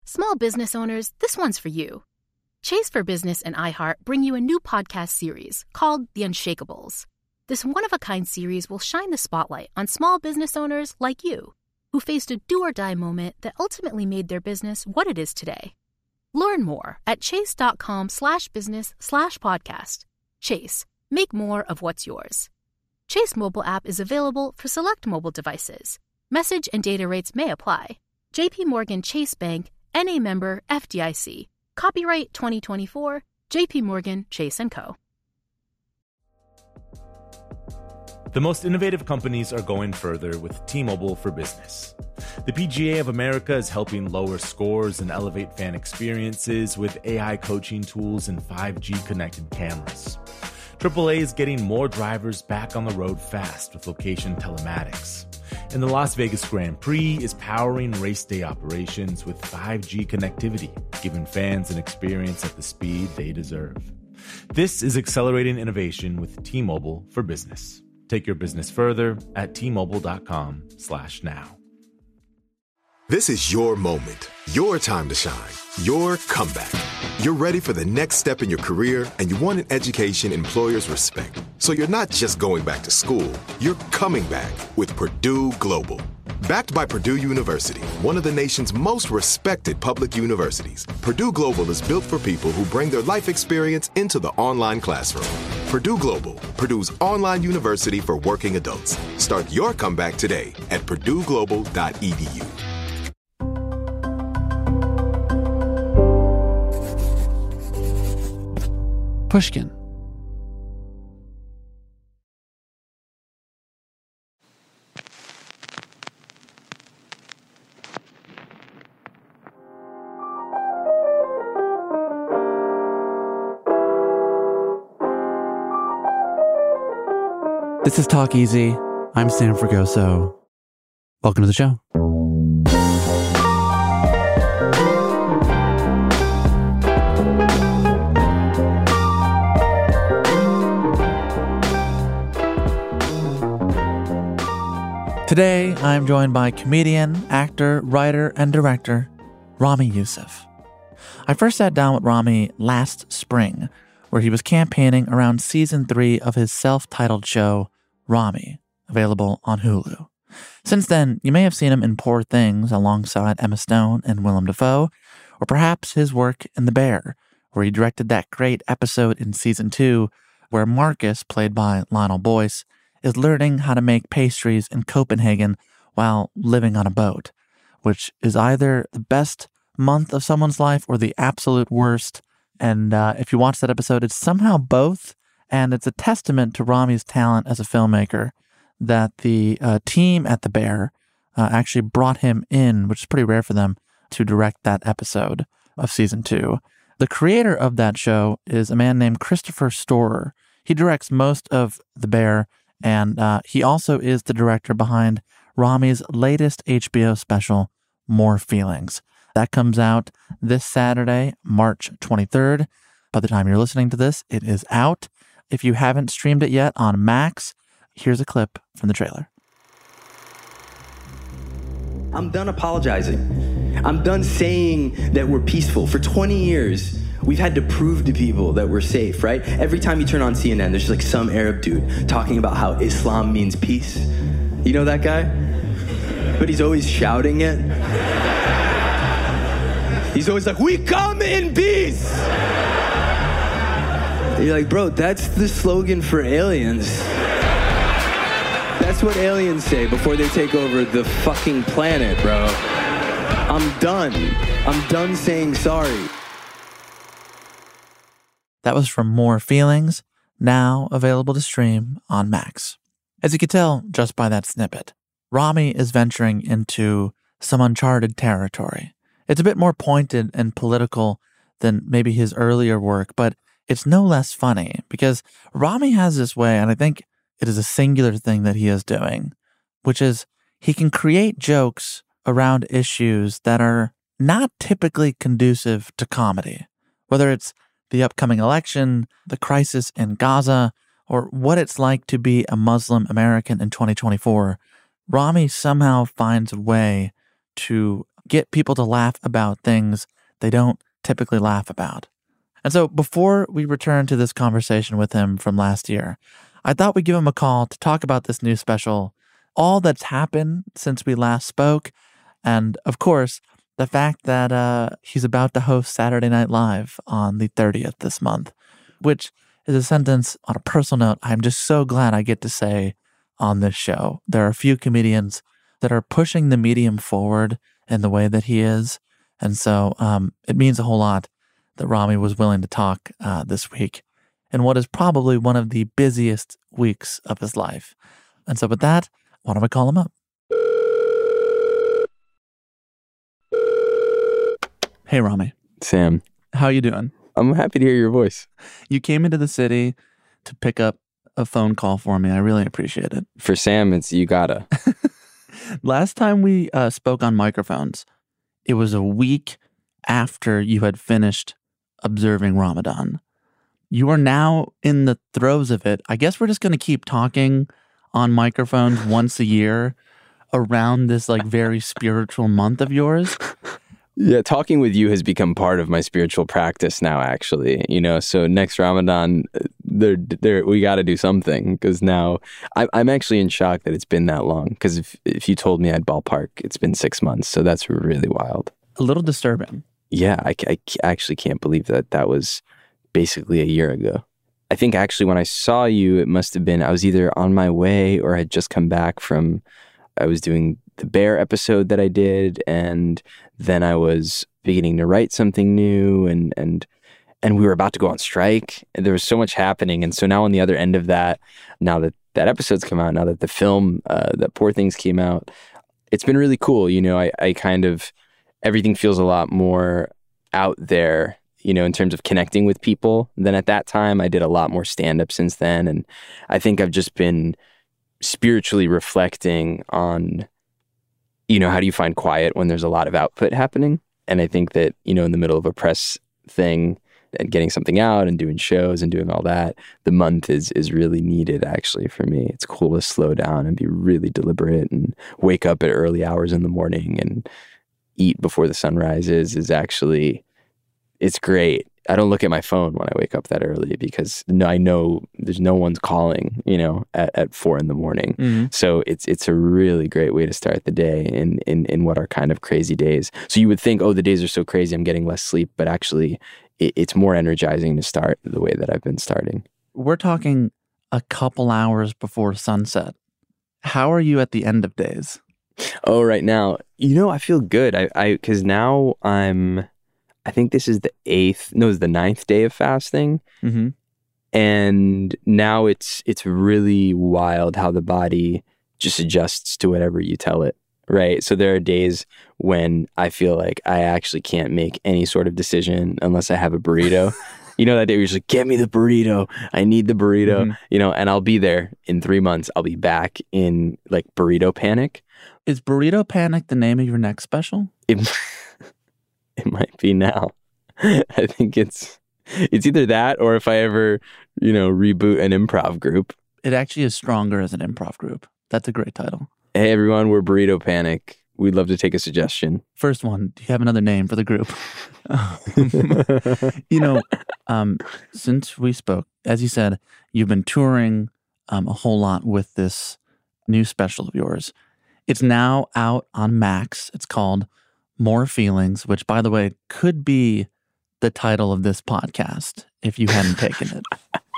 Small business owners, this one's for you. Chase for Business and iHeart bring you a new podcast series called The Unshakables. This one-of-a-kind series will shine the spotlight on small business owners like you, who faced a do-or-die moment that ultimately made their business what it is today. Learn more at chase.com/business/podcast. Chase, make more of what's yours. Chase mobile app is available for select mobile devices. Message and data rates may apply. JP Morgan Chase Bank, N.A. member FDIC. Copyright 2024, JP Morgan Chase & Co. The most innovative companies are going further with T-Mobile for Business. The PGA of America is helping lower scores and elevate fan experiences with AI coaching tools and 5G connected cameras. AAA is getting more drivers back on the road fast with location telematics. And the Las Vegas Grand Prix is powering race day operations with 5G connectivity, giving fans an experience at the speed they deserve. This is accelerating innovation with T-Mobile for Business. Take your business further at T-Mobile.com/now. This is your moment, your time to shine, your comeback. You're ready for the next step in your career, and you want an education employers respect. So you're not just going back to school, you're coming back with Purdue Global. Backed by Purdue University, one of the nation's most respected public universities, Purdue Global is built for people who bring their life experience into the online classroom. Purdue Global, Purdue's online university for working adults. Start your comeback today at purdueglobal.edu. Pushkin. This is Talk Easy. I'm Sam Fragoso. Welcome to the show. Today, I'm joined by comedian, actor, writer, and director Ramy Youssef. I first sat down with Ramy last spring, where he was campaigning around season 3 of his self-titled show, Ramy, available on Hulu. Since then, you may have seen him in Poor Things alongside Emma Stone and Willem Dafoe, or perhaps his work in The Bear, where he directed that great episode in season 2 where Marcus, played by Lionel Boyce, is learning how to make pastries in Copenhagen while living on a boat, which is either the best month of someone's life or the absolute worst. And if you watch that episode, it's somehow both. And it's a testament to Ramy's talent as a filmmaker that the team at The Bear actually brought him in, which is pretty rare for them, to direct that episode of season 2. The creator of that show is a man named Christopher Storer. He directs most of The Bear, and he also is the director behind Ramy's latest HBO special, More Feelings. That comes out this Saturday, March 23rd. By the time you're listening to this, it is out. If you haven't streamed it yet on Max, here's a clip from the trailer. I'm done apologizing. I'm done saying that we're peaceful. For 20 years, we've had to prove to people that we're safe, right? Every time you turn on CNN, there's like some Arab dude talking about how Islam means peace. You know that guy? But he's always shouting it. He's always like, "We come in peace!" You're like, bro, that's the slogan for aliens. That's what aliens say before they take over the fucking planet, bro. I'm done. I'm done saying sorry. That was from More Feelings, now available to stream on Max. As you could tell just by that snippet, Ramy is venturing into some uncharted territory. It's a bit more pointed and political than maybe his earlier work, but it's no less funny because Ramy has this way, and I think it is a singular thing that he is doing, which is he can create jokes around issues that are not typically conducive to comedy, whether it's the upcoming election, the crisis in Gaza, or what it's like to be a Muslim American in 2024. Ramy somehow finds a way to get people to laugh about things they don't typically laugh about. And so before we return to this conversation with him from last year, I thought we'd give him a call to talk about this new special, all that's happened since we last spoke, and of course, the fact that he's about to host Saturday Night Live on the 30th this month, which is a sentence on a personal note I'm just so glad I get to say on this show. There are a few comedians that are pushing the medium forward in the way that he is, and so it means a whole lot that Ramy was willing to talk this week in what is probably one of the busiest weeks of his life. And so with that, why don't we call him up? Hey, Ramy. Sam. How you doing? I'm happy to hear your voice. You came into the city to pick up a phone call for me. I really appreciate it. For Sam, it's you gotta. Last time we spoke on microphones, it was a week after you had finished observing Ramadan. You are now in the throes of it. I guess we're just going to keep talking on microphones once a year around this like very spiritual month of yours. Yeah, talking with you has become part of my spiritual practice now, actually. So next Ramadan, we got to do something, because now I'm actually in shock that it's been that long. Because if you told me I'd ballpark, it's been 6 months. So that's really wild. A little disturbing. Yeah, I actually can't believe that was basically a year ago. I think actually when I saw you, it must have been, I was either on my way or had just come back from, I was doing the Bear episode that I did, and then I was beginning to write something new, and we were about to go on strike. And there was so much happening. And so now on the other end of that, now that episode's come out, now that the film, that Poor Things came out, it's been really cool. I kind of, everything feels a lot more out there, in terms of connecting with people than at that time. I did a lot more stand-up since then. And I think I've just been spiritually reflecting on, how do you find quiet when there's a lot of output happening? And I think that, in the middle of a press thing and getting something out and doing shows and doing all that, the month is really needed actually for me. It's cool to slow down and be really deliberate and wake up at early hours in the morning and eat before the sun rises is actually, it's great. I don't look at my phone when I wake up that early because I know there's no one's calling, at 4 a.m. Mm-hmm. So it's a really great way to start the day in what are kind of crazy days. So you would think, oh, the days are so crazy, I'm getting less sleep, but actually it's more energizing to start the way that I've been starting. We're talking a couple hours before sunset. How are you at the end of days? Oh, right now, I feel good. Because now I think this is it's the 9th day of fasting. Mm-hmm. And now it's really wild how the body just adjusts to whatever you tell it, right? So there are days when I feel like I actually can't make any sort of decision unless I have a burrito. That day where you're just like, get me the burrito. I need the burrito, and I'll be there in 3 months. I'll be back in like burrito panic. Is Burrito Panic the name of your next special? It might be now. I think it's either that or if I ever, reboot an improv group. It actually is stronger as an improv group. That's a great title. Hey, everyone, we're Burrito Panic. We'd love to take a suggestion. First one, do you have another name for the group? Since we spoke, as you said, you've been touring a whole lot with this new special of yours. It's now out on Max. It's called More Feelings, which, by the way, could be the title of this podcast if you hadn't taken it.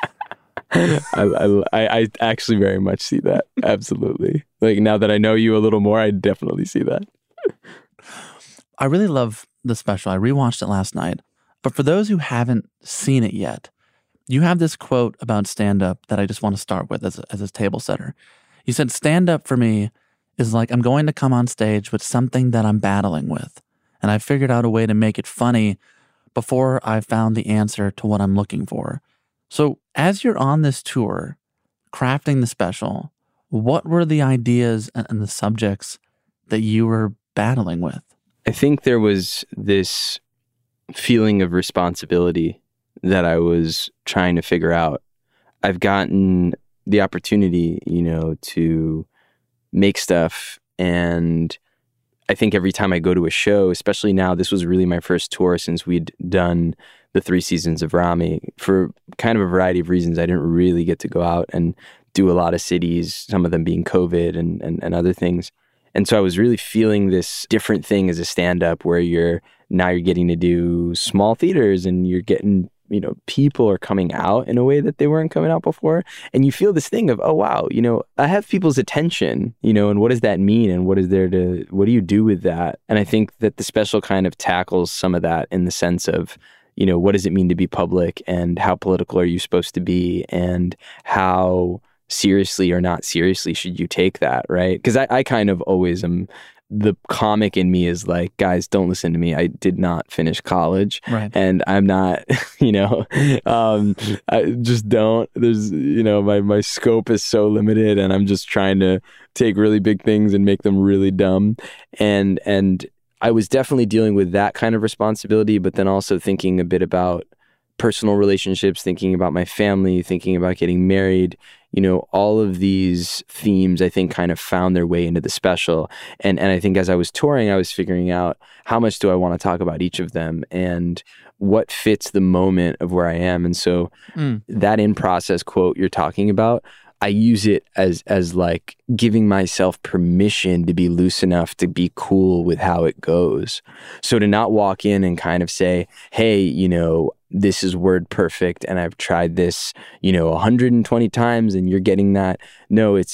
I actually very much see that. Absolutely. Like, now that I know you a little more, I definitely see that. I really love the special. I rewatched it last night. But for those who haven't seen it yet, you have this quote about stand-up that I just want to start with as a table setter. You said, stand-up for me is like I'm going to come on stage with something that I'm battling with. And I figured out a way to make it funny before I found the answer to what I'm looking for. So as you're on this tour, crafting the special, what were the ideas and the subjects that you were battling with? I think there was this feeling of responsibility that I was trying to figure out. I've gotten the opportunity, to make stuff, and I think every time I go to a show, especially now, this was really my first tour since we'd done the 3 seasons of Ramy. For kind of a variety of reasons, I didn't really get to go out and do a lot of cities, some of them being COVID and other things. And so I was really feeling this different thing as a stand-up where you're getting to do small theaters and you're getting, people are coming out in a way that they weren't coming out before. And you feel this thing of, oh, wow, I have people's attention, and what does that mean? And what do you do with that? And I think that the special kind of tackles some of that in the sense of, what does it mean to be public and how political are you supposed to be and how seriously or not seriously should you take that, right? Because I kind of always am, the comic in me is like, guys, don't listen to me. I did not finish college, right? And I'm not, I just don't. There's, my scope is so limited, and I'm just trying to take really big things and make them really dumb. And I was definitely dealing with that kind of responsibility, but then also thinking a bit about personal relationships, thinking about my family, thinking about getting married. All of these themes, I think, kind of found their way into the special. And I think as I was touring, I was figuring out how much do I want to talk about each of them and what fits the moment of where I am. And so that in-process quote you're talking about, I use it as like giving myself permission to be loose enough to be cool with how it goes. So to not walk in and kind of say, hey, this is word perfect and I've tried this, 120 times and you're getting that. No, it's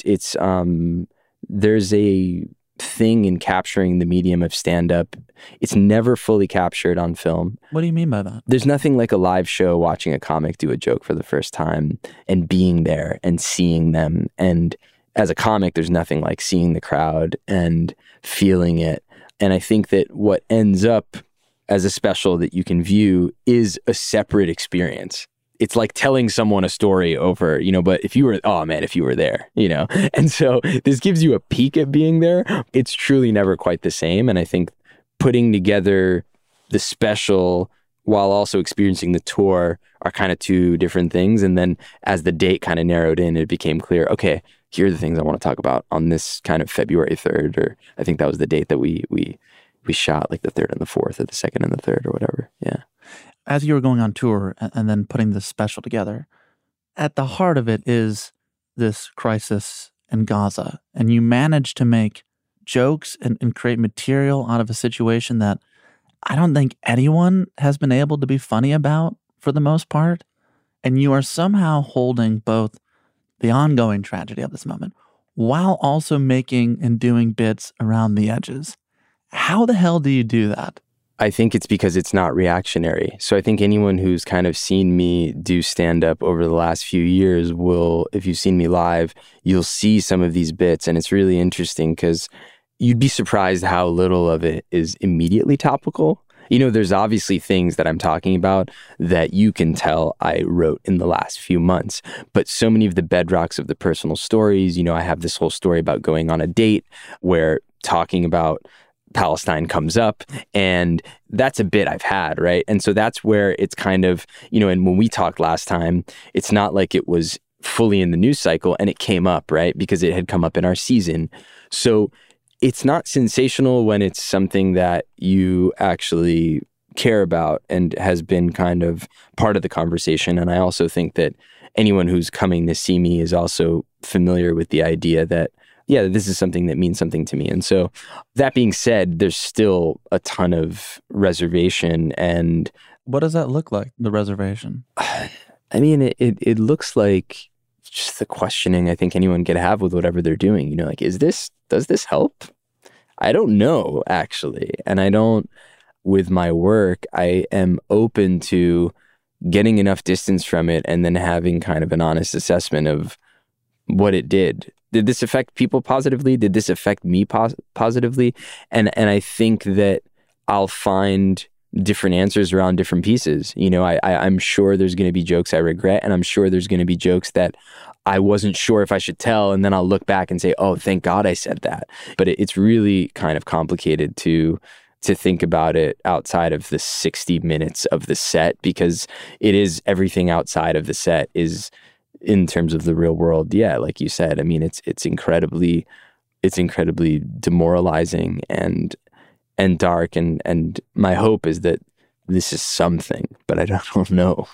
there's a thing in capturing the medium of stand-up. It's never fully captured on film. What do you mean by that? There's nothing like a live show watching a comic do a joke for the first time and being there and seeing them. And as a comic, there's nothing like seeing the crowd and feeling it. And I think that what ends up as a special that you can view is a separate experience. It's like telling someone a story over, but if you were there, And so this gives you a peek at being there. It's truly never quite the same. And I think putting together the special while also experiencing the tour are kind of two different things. And then as the date kind of narrowed in, it became clear, okay, here are the things I want to talk about on this kind of February 3rd, or I think that was the date that we shot, like the 3rd and the 4th, or the 2nd and the 3rd, or whatever. Yeah. As you were going on tour and then putting this special together, at the heart of it is this crisis in Gaza. And you managed to make jokes and create material out of a situation that I don't think anyone has been able to be funny about for the most part. And you are somehow holding both the ongoing tragedy of this moment while also making and doing bits around the edges. How the hell do you do that? I think it's because it's not reactionary. So I think anyone who's kind of seen me do stand-up over the last few years will, if you've seen me live, you'll see some of these bits. And it's really interesting because you'd be surprised how little of it is immediately topical. There's obviously things that I'm talking about that you can tell I wrote in the last few months. But so many of the bedrocks of the personal stories, I have this whole story about going on a date where talking about Palestine comes up, and that's a bit I've had, right? And so that's where it's kind of, and when we talked last time, it's not like it was fully in the news cycle and it came up, right? Because it had come up in our season. So it's not sensational when it's something that you actually care about and has been kind of part of the conversation. And I also think that anyone who's coming to see me is also familiar with the idea that, yeah, this is something that means something to me. And so that being said, there's still a ton of reservation. And what does that look like, the reservation? I mean, it looks like just the questioning I think anyone could have with whatever they're doing. Like, does this help? I don't know, actually. And with my work, I am open to getting enough distance from it and then having kind of an honest assessment of what it did. Did this affect people positively? Did this affect me positively? And I think that I'll find different answers around different pieces. I'm sure there's going to be jokes I regret, and I'm sure there's going to be jokes that I wasn't sure if I should tell, and then I'll look back and say, oh, thank God I said that. But it's really kind of complicated to think about it outside of the 60 minutes of the set, because it is everything outside of the set is, in terms of the real world, yeah, like you said, I mean, it's incredibly demoralizing, and and dark. And my hope is that this is something, but I don't know.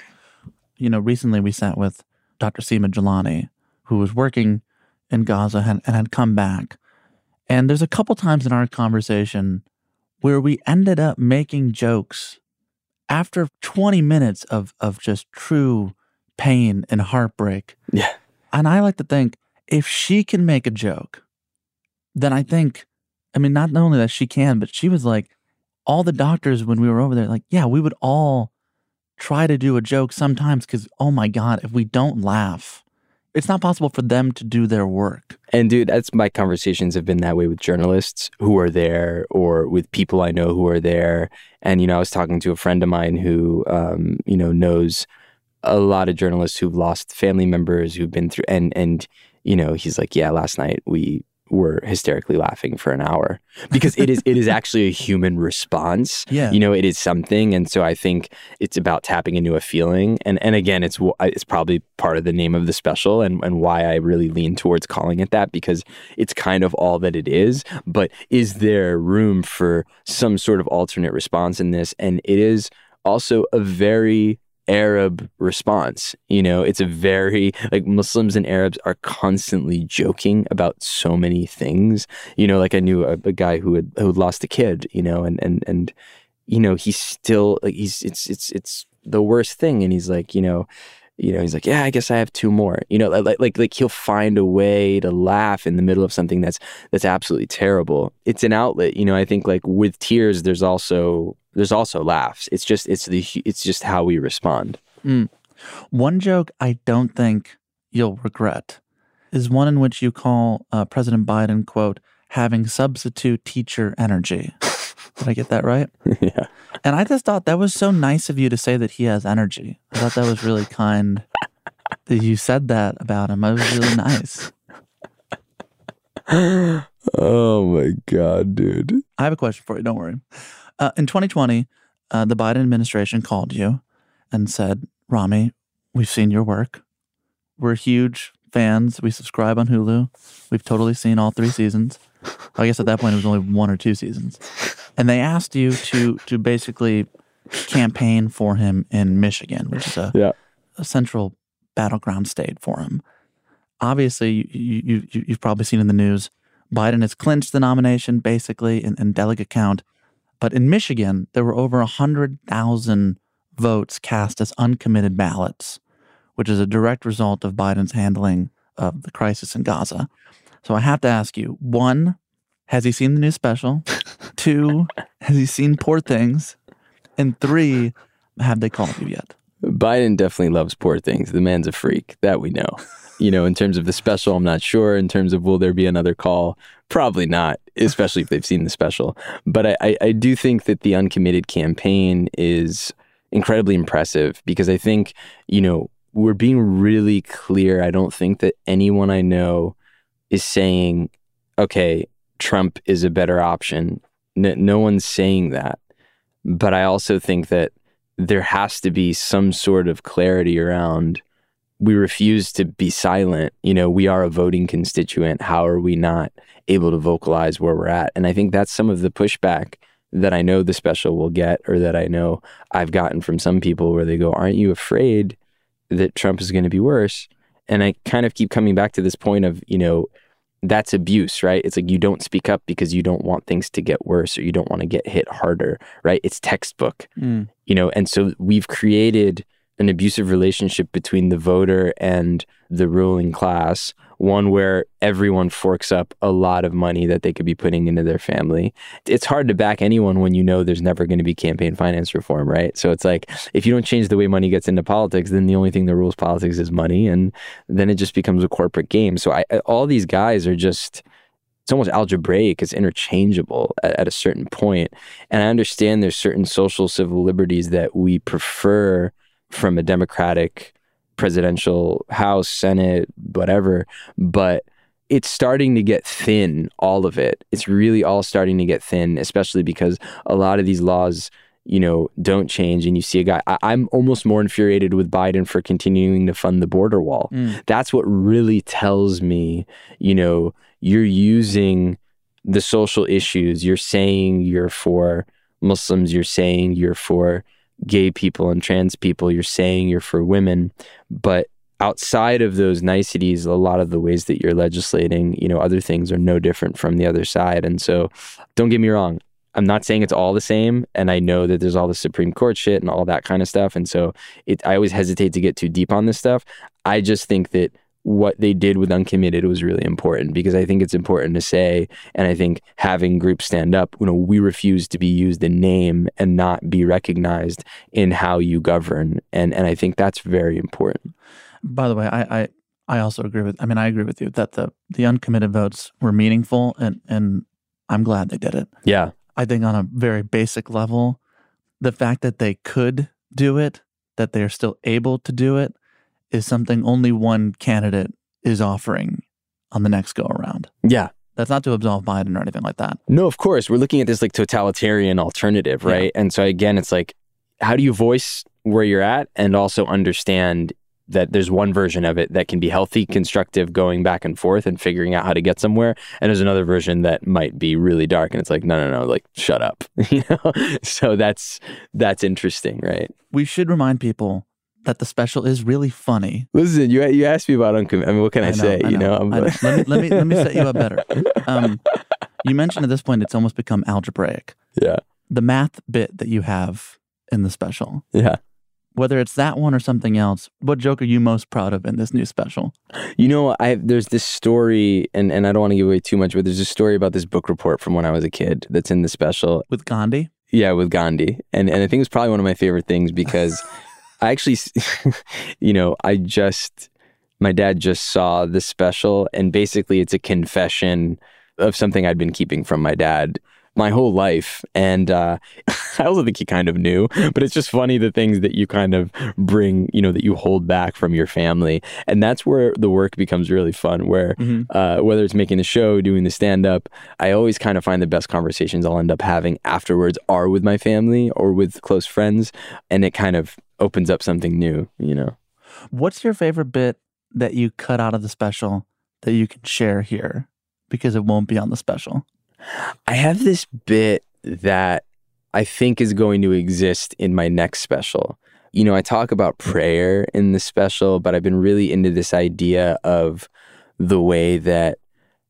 You know, recently we sat with Dr. Seema Jalani, who was working in Gaza and had come back. And there's a couple times in our conversation where we ended up making jokes after 20 minutes of just true pain and heartbreak. Yeah. And I like to think if she can make a joke, then I think, I mean, not only that she can, but she was like, all the doctors when we were over there, like, yeah, we would all try to do a joke sometimes because, oh my God, if we don't laugh, it's not possible for them to do their work. And dude, that's my conversations have been that way with journalists who are there or with people I know who are there. And, you know, I was talking to a friend of mine who, you know, knows a lot of journalists who've lost family members who've been through, and, you know, he's like, yeah, last night we were hysterically laughing for an hour because it is actually a human response. Yeah. You know, it is something. And so I think it's about tapping into a feeling. And again, it's probably part of the name of the special and why I really lean towards calling it that, because it's kind of all that it is. But is there room for some sort of alternate response in this? And it is also a very Arab response. You know, it's a very, like, Muslims and Arabs are constantly joking about so many things. You know, like I knew a guy who had lost a kid, you know, and you know, he's still like, it's the worst thing. And he's like, you know, he's like, yeah, I guess I have two more, you know, like he'll find a way to laugh in the middle of something that's absolutely terrible. It's an outlet, you know. I think like with tears, there's also laughs. It's just how we respond. One joke I don't think you'll regret is one in which you call President Biden, quote, having substitute teacher energy. Did I get that right? Yeah. And I just thought that was so nice of you to say that he has energy. I thought that was really kind that you said that about him. It was really nice. Oh my God, dude. I have a question for you. Don't worry. In 2020, the Biden administration called you and said, Rami, we've seen your work. We're huge fans. We subscribe on Hulu. We've totally seen all 3 seasons. I guess at that point it was only 1 or 2 seasons. And they asked you to basically campaign for him in Michigan, which is a central battleground state for him. Obviously, you've probably seen in the news, Biden has clinched the nomination basically in delegate count. But in Michigan, there were over 100,000 votes cast as uncommitted ballots, which is a direct result of Biden's handling of the crisis in Gaza. So I have to ask you, 1, has he seen the new special? 2, has he seen Poor Things? And 3, have they called you yet? Biden definitely loves Poor Things. The man's a freak. That we know. You know, in terms of the special, I'm not sure. In terms of will there be another call? Probably not, especially if they've seen the special. But I do think that the uncommitted campaign is incredibly impressive because I think, you know, we're being really clear. I don't think that anyone I know is saying, okay, Trump is a better option. No one's saying that. But I also think that there has to be some sort of clarity around, we refuse to be silent. You know, we are a voting constituent. How are we not able to vocalize where we're at? And I think that's some of the pushback that I know the special will get, or that I know I've gotten from some people where they go, aren't you afraid that Trump is going to be worse? And I kind of keep coming back to this point of, you know, that's abuse, right? It's like you don't speak up because you don't want things to get worse or you don't want to get hit harder, right? It's textbook, you know, and so we've created an abusive relationship between the voter and the ruling class, one where everyone forks up a lot of money that they could be putting into their family. It's hard to back anyone when you know there's never going to be campaign finance reform, right? So it's like, if you don't change the way money gets into politics, then the only thing that rules politics is money, and then it just becomes a corporate game. So all these guys are just, it's almost algebraic, it's interchangeable at a certain point. And I understand there's certain social civil liberties that we prefer from a democratic presidential House, Senate, whatever, but it's starting to get thin, all of it. It's really all starting to get thin, especially because a lot of these laws, you know, don't change. And you see a guy, I'm almost more infuriated with Biden for continuing to fund the border wall. That's what really tells me, you know, you're using the social issues. You're saying you're for Muslims, you're saying you're for gay people and trans people, you're saying you're for women, but outside of those niceties, a lot of the ways that you're legislating, other things are no different from the other side. And so don't get me wrong, I'm not saying it's all the same. And I know that there's all the Supreme Court shit and all that kind of stuff. And so I always hesitate to get too deep on this stuff. I just think that what they did with Uncommitted was really important, because I think it's important to say, and I think having groups stand up, we refuse to be used in name and not be recognized in how you govern. And I think that's very important. By the way, I also agree with, I agree with you that the uncommitted votes were meaningful, and I'm glad they did it. Yeah. I think on a very basic level, the fact that they could do it, that they're still able to do it, is something only one candidate is offering on the next go around. Yeah. That's not to absolve Biden or anything like that. No, of course. We're looking at this like totalitarian alternative, right? Yeah. And so again, it's like, how do you voice where you're at and also understand that there's one version of it that can be healthy, constructive, going back and forth and figuring out how to get somewhere. And there's another version that might be really dark. And it's like, no, like, shut up. So that's interesting, right? We should remind people that the special is really funny. Listen, you asked me about Uncommitted. What can I say? I know. Let me set you up better. You mentioned at this point it's almost become algebraic. Yeah. The math bit that you have in the special. Yeah. Whether it's that one or something else, what joke are you most proud of in this new special? There's this story, and I don't want to give away too much, but there's a story about this book report from when I was a kid that's in the special. With Gandhi? Yeah, with Gandhi. And I think it's probably one of my favorite things because I actually, my dad just saw the special, and basically it's a confession of something I'd been keeping from my dad my whole life. And I also think he kind of knew, but it's just funny the things that you kind of bring, that you hold back from your family. And that's where the work becomes really fun, where whether it's making the show, doing the stand-up, I always kind of find the best conversations I'll end up having afterwards are with my family or with close friends. And it kind of opens up something new, What's your favorite bit that you cut out of the special that you can share here because it won't be on the special? I have this bit that I think is going to exist in my next special. I talk about prayer in the special, but I've been really into this idea of the way that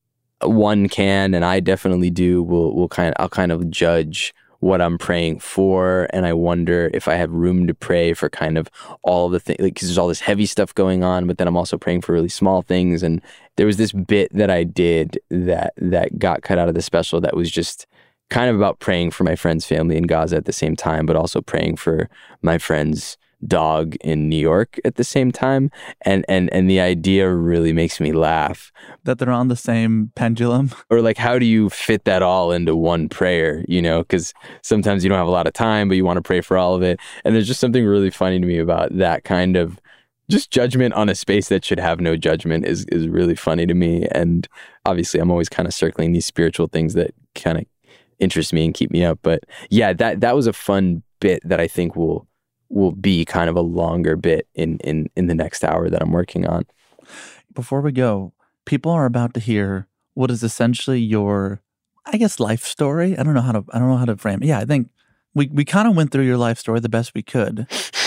one can, and I definitely do, I'll kind of judge what I'm praying for, and I wonder if I have room to pray for kind of all the things, because there's all this heavy stuff going on, but then I'm also praying for really small things. And there was this bit that I did that got cut out of the special that was just kind of about praying for my friend's family in Gaza at the same time, but also praying for my friend's dog in New York at the same time. And the idea really makes me laugh. That they're on the same pendulum? Or like, how do you fit that all into one prayer, because sometimes you don't have a lot of time, but you want to pray for all of it. And there's just something really funny to me about that kind of just judgment on a space that should have no judgment is really funny to me. And obviously I'm always kind of circling these spiritual things that kind of interest me and keep me up. But yeah, that was a fun bit that I think will be kind of a longer bit in the next hour that I'm working on. Before we go, people are about to hear what is essentially your, I guess, life story. I don't know how to frame it. Yeah, I think we kind of went through your life story the best we could.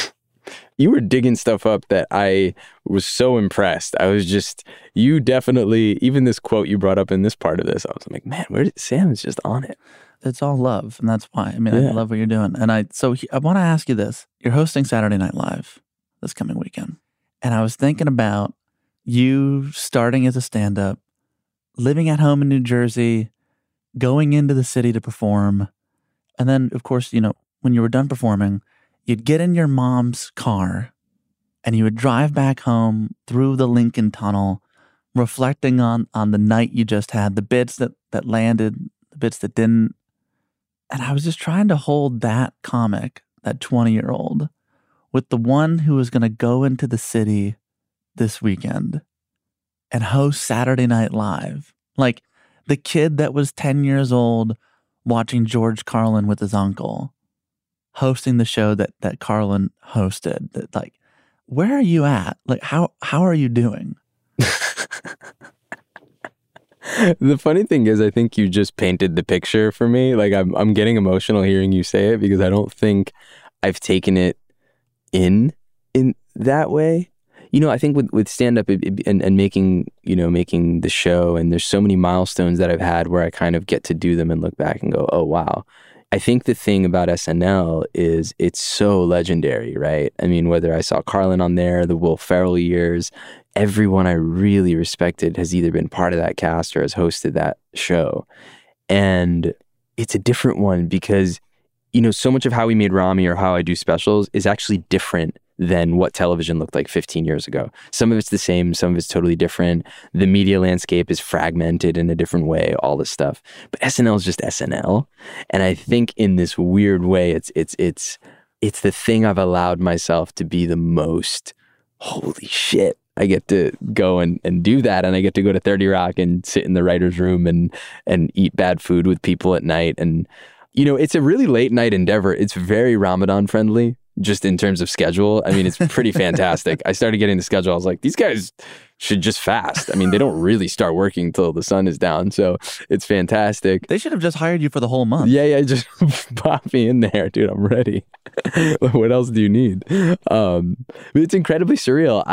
You were digging stuff up that I was so impressed. I was just, you definitely, even this quote you brought up in this part of this, I was like, man, Sam is just on it. It's all love, and that's why. I love what you're doing. And I want to ask you this. You're hosting Saturday Night Live this coming weekend. And I was thinking about you starting as a stand-up, living at home in New Jersey, going into the city to perform. And then, of course, when you were done performing, you'd get in your mom's car and you would drive back home through the Lincoln Tunnel, reflecting on the night you just had, the bits that landed, the bits that didn't. And I was just trying to hold that comic, that 20-year-old, with the one who was going to go into the city this weekend and host Saturday Night Live. Like the kid that was 10 years old watching George Carlin with his uncle, hosting the show that Carlin hosted. That, like, where are you at? Like, how are you doing? The funny thing is, I think you just painted the picture for me. Like I'm getting emotional hearing you say it because I don't think I've taken it in that way. I think with stand-up and making the show, and there's so many milestones that I've had where I kind of get to do them and look back and go, oh, wow. I think the thing about SNL is it's so legendary, right? I mean, whether I saw Carlin on there, the Will Ferrell years, everyone I really respected has either been part of that cast or has hosted that show. And it's a different one because, so much of how we made Ramy or how I do specials is actually different than what television looked like 15 years ago. Some of it's the same, some of it's totally different. The media landscape is fragmented in a different way, all this stuff. But SNL is just SNL. And I think in this weird way, it's the thing I've allowed myself to be the most, holy shit. I get to go and do that, and I get to go to 30 Rock and sit in the writer's room and eat bad food with people at night. And, it's a really late night endeavor. It's very Ramadan friendly. Just in terms of schedule, I mean, it's pretty fantastic. I started getting the schedule. I was like, these guys should just fast. I mean, they don't really start working until the sun is down. So it's fantastic. They should have just hired you for the whole month. Yeah. Just pop me in there, dude. I'm ready. What else do you need? But it's incredibly surreal.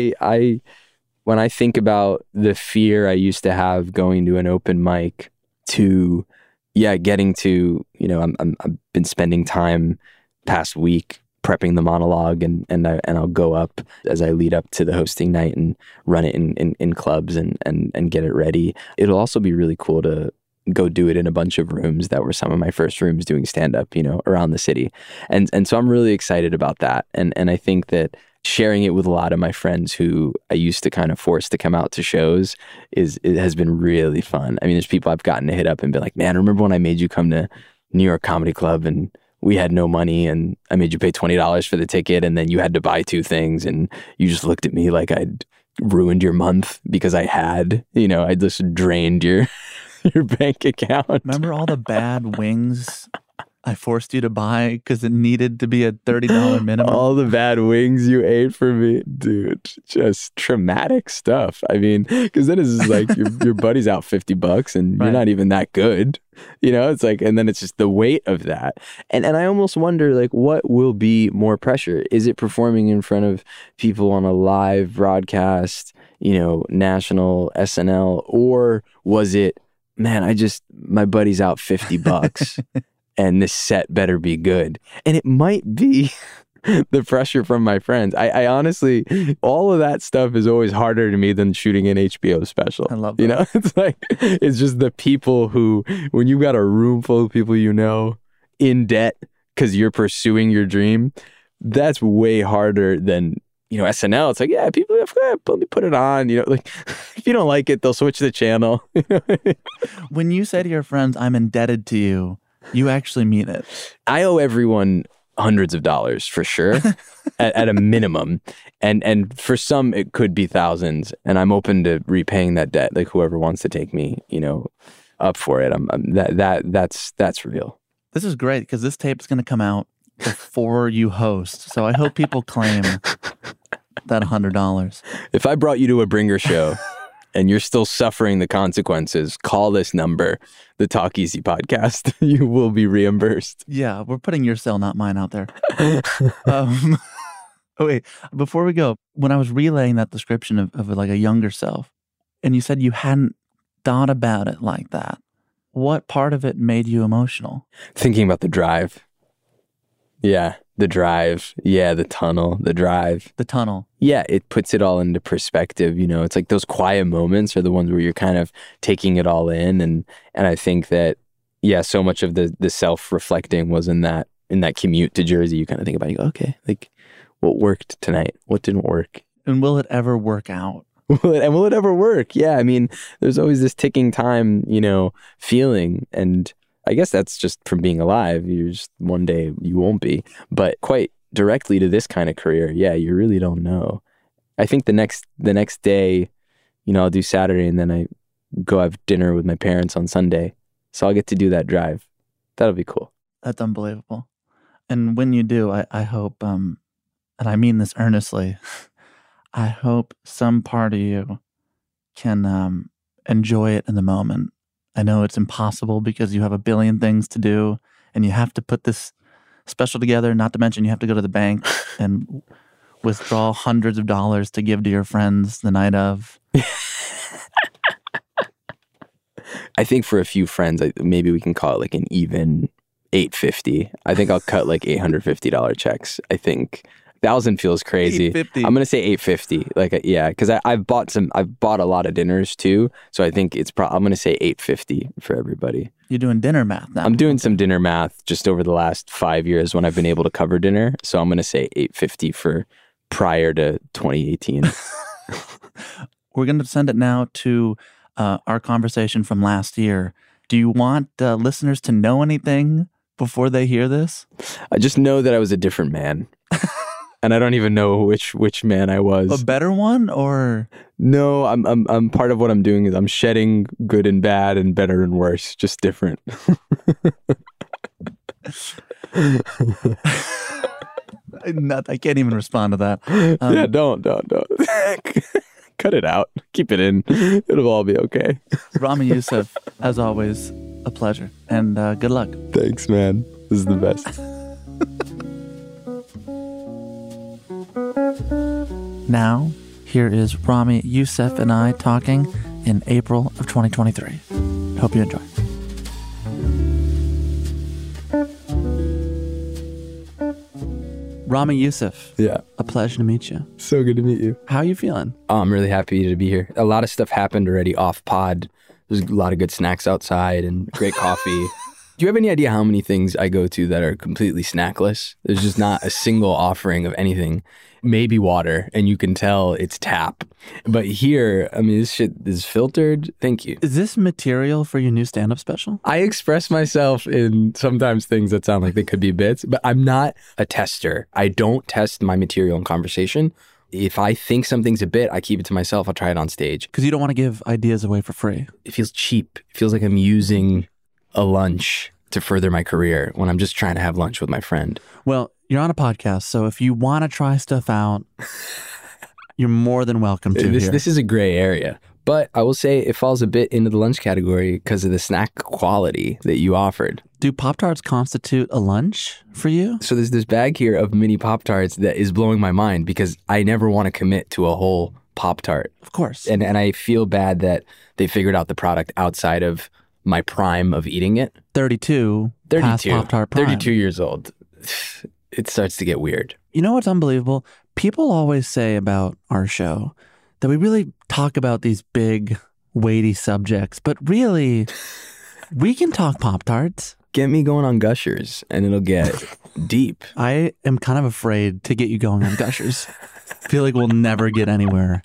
I when I think about the fear I used to have going to an open mic to, getting to, I've been spending time past week prepping the monologue and I'll go up as I lead up to the hosting night and run it in clubs and get it ready. It'll also be really cool to go do it in a bunch of rooms that were some of my first rooms doing stand-up, around the city. And so I'm really excited about that. And I think that sharing it with a lot of my friends who I used to kind of force to come out to shows it has been really fun. I mean, there's people I've gotten to hit up and be like, man, remember when I made you come to New York Comedy Club and we had no money and I made you pay $20 for the ticket and then you had to buy 2 things and you just looked at me like I'd ruined your month because I just drained your bank account. Remember all the bad wings I forced you to buy because it needed to be a $30 minimum? All the bad wings you ate for me, dude. Just traumatic stuff. I mean, because then it's just like your buddy's out $50 and you're not even that good. It's like, and then it's just the weight of that. And I almost wonder, like, what will be more pressure? Is it performing in front of people on a live broadcast, national SNL, or was it, man, my buddy's out $50 and this set better be good? And it might be the pressure from my friends. I honestly, all of that stuff is always harder to me than shooting an HBO special. I love that. It's like, it's just the people who, when you've got a room full of people in debt because you're pursuing your dream, that's way harder than, SNL. It's like, yeah, people, let me put it on. Like, if you don't like it, they'll switch the channel. When you say to your friends, I'm indebted to you, you actually mean it. I owe everyone hundreds of dollars for sure, at a minimum, and for some it could be thousands. And I'm open to repaying that debt. Like whoever wants to take me, up for it. That's real. This is great because this tape is going to come out before you host. So I hope people claim that $100. If I brought you to a Bringer show. And you're still suffering the consequences, call this number, the Talk Easy podcast. You will be reimbursed. Yeah, we're putting your cell, not mine, out there. Oh, wait, before we go, when I was relaying that description of like a younger self, and you said you hadn't thought about it like that, what part of it made you emotional? Thinking about the drive. Yeah, the drive. Yeah, the tunnel, the drive. The tunnel. Yeah, it puts it all into perspective. It's like those quiet moments are the ones where you're kind of taking it all in. And I think that, so much of the self-reflecting was in that commute to Jersey. You kind of think about, you go, okay, like what worked tonight? What didn't work? And will it ever work out? Will it ever work? Yeah, I mean, there's always this ticking time, feeling. And I guess that's just from being alive. You're just, one day you won't be. But quite directly to this kind of career, you really don't know. I think the next day, I'll do Saturday and then I go have dinner with my parents on Sunday. So I'll get to do that drive. That'll be cool. That's unbelievable. And when you do, I hope, and I mean this earnestly, I hope some part of you can enjoy it in the moment. I know it's impossible because you have a billion things to do and you have to put this special together, not to mention you have to go to the bank and withdraw hundreds of dollars to give to your friends the night of. I think for a few friends, maybe we can call it like an even $850. I think I'll cut like $850 checks. I think 1,000 feels crazy. $850. I'm gonna say $850. Like, yeah, because I've bought a lot of dinners too. So I think I'm gonna say $850 for everybody. You're doing dinner math now. I'm doing some dinner math just over the last 5 years when I've been able to cover dinner. So I'm gonna say $850 for prior to 2018. We're gonna send it now to our conversation from last year. Do you want listeners to know anything before they hear this? I just know that I was a different man. And I don't even know which man I was. A better one, or no? I'm part of what I'm doing is I'm shedding good and bad and better and worse, just different. I can't even respond to that. Yeah, don't. Cut it out. Keep it in. It'll all be okay. Ramy Youssef, as always, a pleasure, and good luck. Thanks, man. This is the best. Now, here is Ramy Youssef and I talking in April of 2023. Hope you enjoy. Ramy Youssef. Yeah. A pleasure to meet you. So good to meet you. How are you feeling? Oh, I'm really happy to be here. A lot of stuff happened already off pod. There's a lot of good snacks outside and great coffee. Do you have any idea how many things I go to that are completely snackless? There's just not a single offering of anything. Maybe water, and you can tell it's tap. But here, I mean, this shit is filtered. Thank you. Is this material for your new stand-up special? I express myself in sometimes things that sound like they could be bits, but I'm not a tester. I don't test my material in conversation. If I think something's a bit, I keep it to myself. I'll try it on stage. Because you don't want to give ideas away for free. It feels cheap. It feels like I'm using a lunch to further my career when I'm just trying to have lunch with my friend. Well, you're on a podcast, so if you want to try stuff out, you're more than welcome to. This is a gray area. But I will say it falls a bit into the lunch category because of the snack quality that you offered. Do Pop-Tarts constitute a lunch for you? So there's this bag here of mini Pop-Tarts that is blowing my mind because I never want to commit to a whole Pop-Tart. Of course. And I feel bad that they figured out the product outside of my prime of eating it. 32. Past Pop-Tart prime. 32 years old. It starts to get weird. You know what's unbelievable? People always say about our show that we really talk about these big, weighty subjects, but really, we can talk Pop-Tarts. Get me going on Gushers, and it'll get deep. I am kind of afraid to get you going on Gushers. I feel like we'll never get anywhere.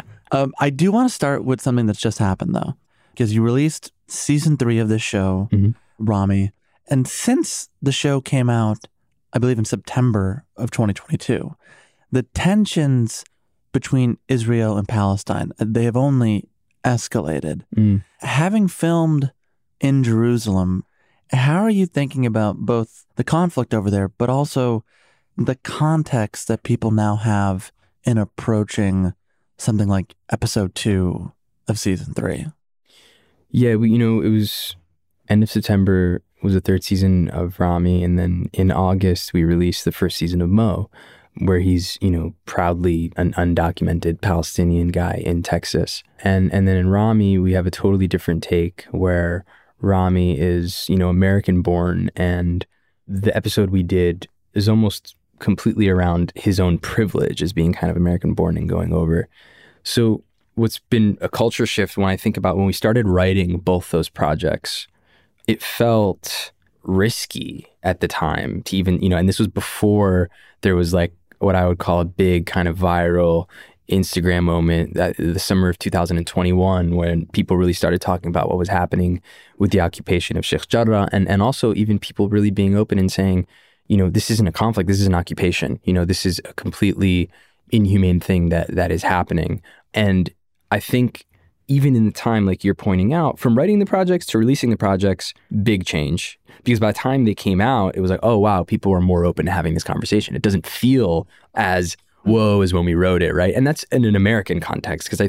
I do want to start with something that's just happened, though, because you released season 3 of this show, Ramy, and since the show came out, I believe in September of 2022, the tensions between Israel and Palestine, they have only escalated. Having filmed in Jerusalem, how are you thinking about both the conflict over there, but also the context that people now have in approaching something like episode 2 of season 3? Yeah, it was end of September was the 3rd season of Ramy, and then in August we released the 1st season of Mo, where he's, proudly an undocumented Palestinian guy in Texas. And then in Ramy, we have a totally different take where Ramy is, American born, and the episode we did is almost completely around his own privilege as being kind of American born and going over. So what's been a culture shift when I think about when we started writing both those projects, it felt risky at the time to even, and this was before there was like what I would call a big kind of viral Instagram moment, that the summer of 2021, when people really started talking about what was happening with the occupation of Sheikh Jarrah, and also even people really being open and saying, this isn't a conflict, this is an occupation. This is a completely inhumane thing that is happening. And I think even in the time, like you're pointing out, from writing the projects to releasing the projects, big change. Because by the time they came out, it was like, oh, wow, people are more open to having this conversation. It doesn't feel as whoa as when we wrote it, right? And that's in an American context, because I think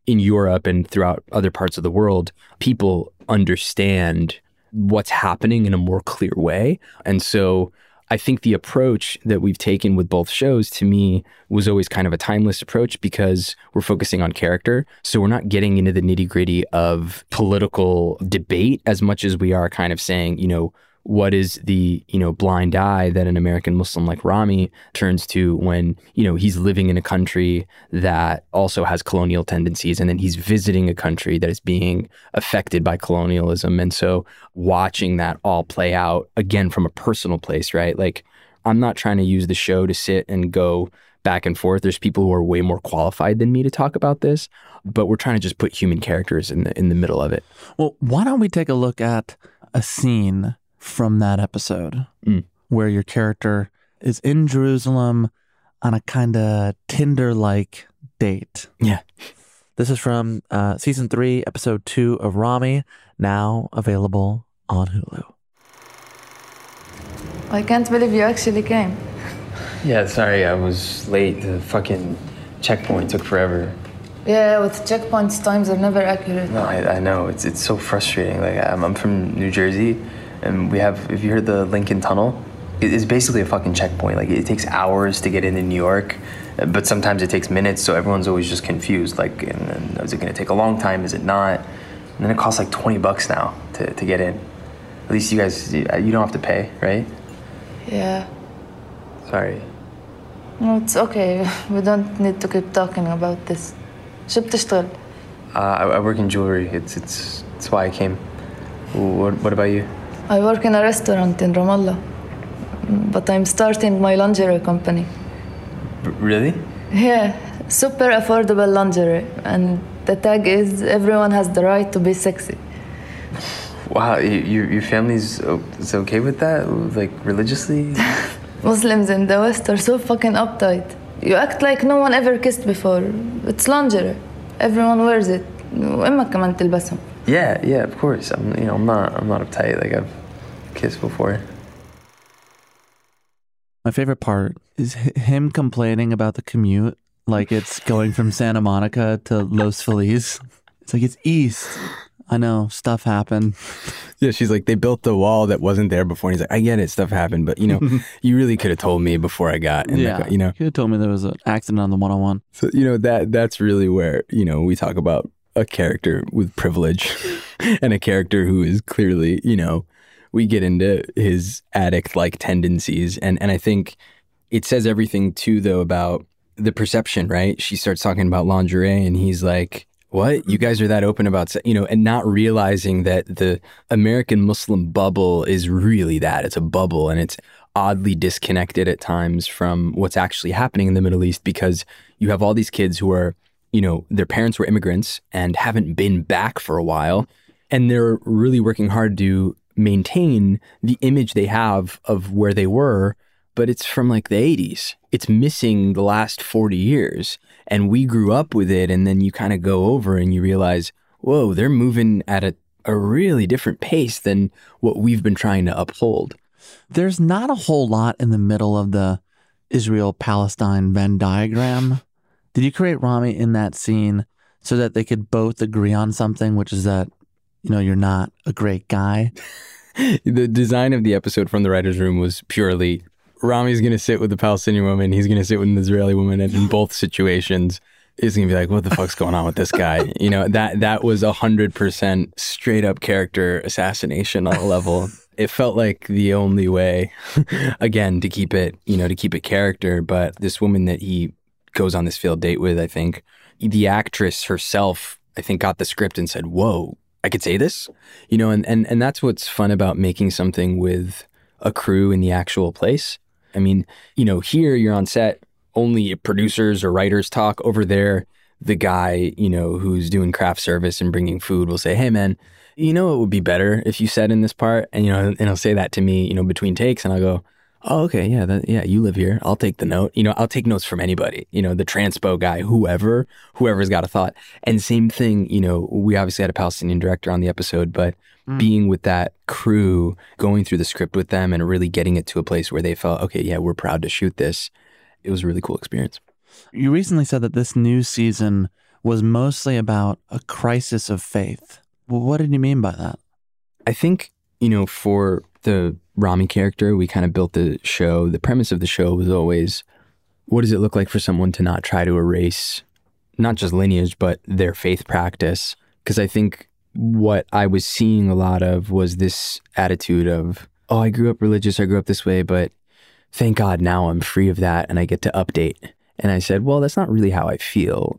in Europe and throughout other parts of the world, people understand what's happening in a more clear way. And so I think the approach that we've taken with both shows, to me, was always kind of a timeless approach because we're focusing on character. So we're not getting into the nitty-gritty of political debate as much as we are kind of saying, you know, what is the, you know, blind eye that an American Muslim like Ramy turns to when, you know, he's living in a country that also has colonial tendencies, and then he's visiting a country that is being affected by colonialism. And so watching that all play out, again, from a personal place, right? Like, I'm not trying to use the show to sit and go back and forth. There's people who are way more qualified than me to talk about this, but we're trying to just put human characters in the middle of it. Well, why don't we take a look at a scene from that episode where your character is in Jerusalem on a kind of Tinder-like date. Yeah. This is from season 3, episode 2 of Ramy, now available on Hulu. I can't believe you actually came. Yeah, sorry, I was late. The fucking checkpoint took forever. Yeah, with checkpoints, times are never accurate. No, I know. It's so frustrating. Like, I'm from New Jersey, and we have, if you heard the Lincoln Tunnel, it's basically a fucking checkpoint. Like, it takes hours to get into New York, but sometimes it takes minutes, so everyone's always just confused. Like, and is it gonna take a long time? Is it not? And then it costs like $20 now to get in. At least you guys, you don't have to pay, right? Yeah. Sorry. No, it's okay. We don't need to keep talking about this. شو بتشتغل? I work in jewelry. It's why I came. What about you? I work in a restaurant in Ramallah, but I'm starting my lingerie company. Really? Yeah, super affordable lingerie, and the tag is everyone has the right to be sexy. Wow, your family's is okay with that? Like, religiously? Muslims in the West are so fucking uptight. You act like no one ever kissed before. It's lingerie. Everyone wears it. وإمك كمان تلبسهم. Yeah, of course. I'm not uptight. Like, I've kissed before. My favorite part is him complaining about the commute, like it's going from Santa Monica to Los Feliz. It's like, it's east. I know, stuff happened. Yeah, she's like, they built the wall that wasn't there before. And he's like, I get it, stuff happened, but, you know, you really could have told me before I got in the car, you know? You could have told me there was an accident on the 101. So, you know, that's really where, you know, we talk about a character with privilege and a character who is clearly, you know, we get into his addict-like tendencies. And I think it says everything, too, though, about the perception, right? She starts talking about lingerie and he's like, what? You guys are that open about, you know, and not realizing that the American Muslim bubble is really that. It's a bubble, and it's oddly disconnected at times from what's actually happening in the Middle East, because you have all these kids who are, you know, their parents were immigrants and haven't been back for a while, and they're really working hard to maintain the image they have of where they were, but it's from like the 80s. It's missing the last 40 years. And we grew up with it, and then you kind of go over and you realize, whoa, they're moving at a really different pace than what we've been trying to uphold. There's not a whole lot in the middle of the Israel-Palestine Venn diagram. Did you create Ramy in that scene so that they could both agree on something, which is that, you know, you're not a great guy? The design of the episode from the writer's room was purely, Ramy's going to sit with the Palestinian woman, he's going to sit with an Israeli woman, and in both situations, he's going to be like, what the fuck's going on with this guy? You know, that was 100% straight up character assassination on a level. It felt like the only way, again, to keep it character. But this woman that he goes on this failed date with, I think, the actress herself, I think, got the script and said, whoa, I could say this? You know, and that's what's fun about making something with a crew in the actual place. I mean, you know, here you're on set, only producers or writers talk. Over there, the guy, you know, who's doing craft service and bringing food will say, hey, man, you know, it would be better if you said in this part, and, you know, and he'll say that to me, you know, between takes, and I'll go, oh, okay, yeah, you live here. I'll take the note. You know, I'll take notes from anybody, you know, the transpo guy, whoever's got a thought. And same thing, you know, we obviously had a Palestinian director on the episode, but being with that crew, going through the script with them and really getting it to a place where they felt, okay, yeah, we're proud to shoot this. It was a really cool experience. You recently said that this new season was mostly about a crisis of faith. Well, what did you mean by that? I think, for the Rami character, we kind of built the show. The premise of the show was always, what does it look like for someone to not try to erase not just lineage, but their faith practice? Because I think what I was seeing a lot of was this attitude of, oh, I grew up religious, I grew up this way, but thank God now I'm free of that and I get to update. And I said, well, that's not really how I feel.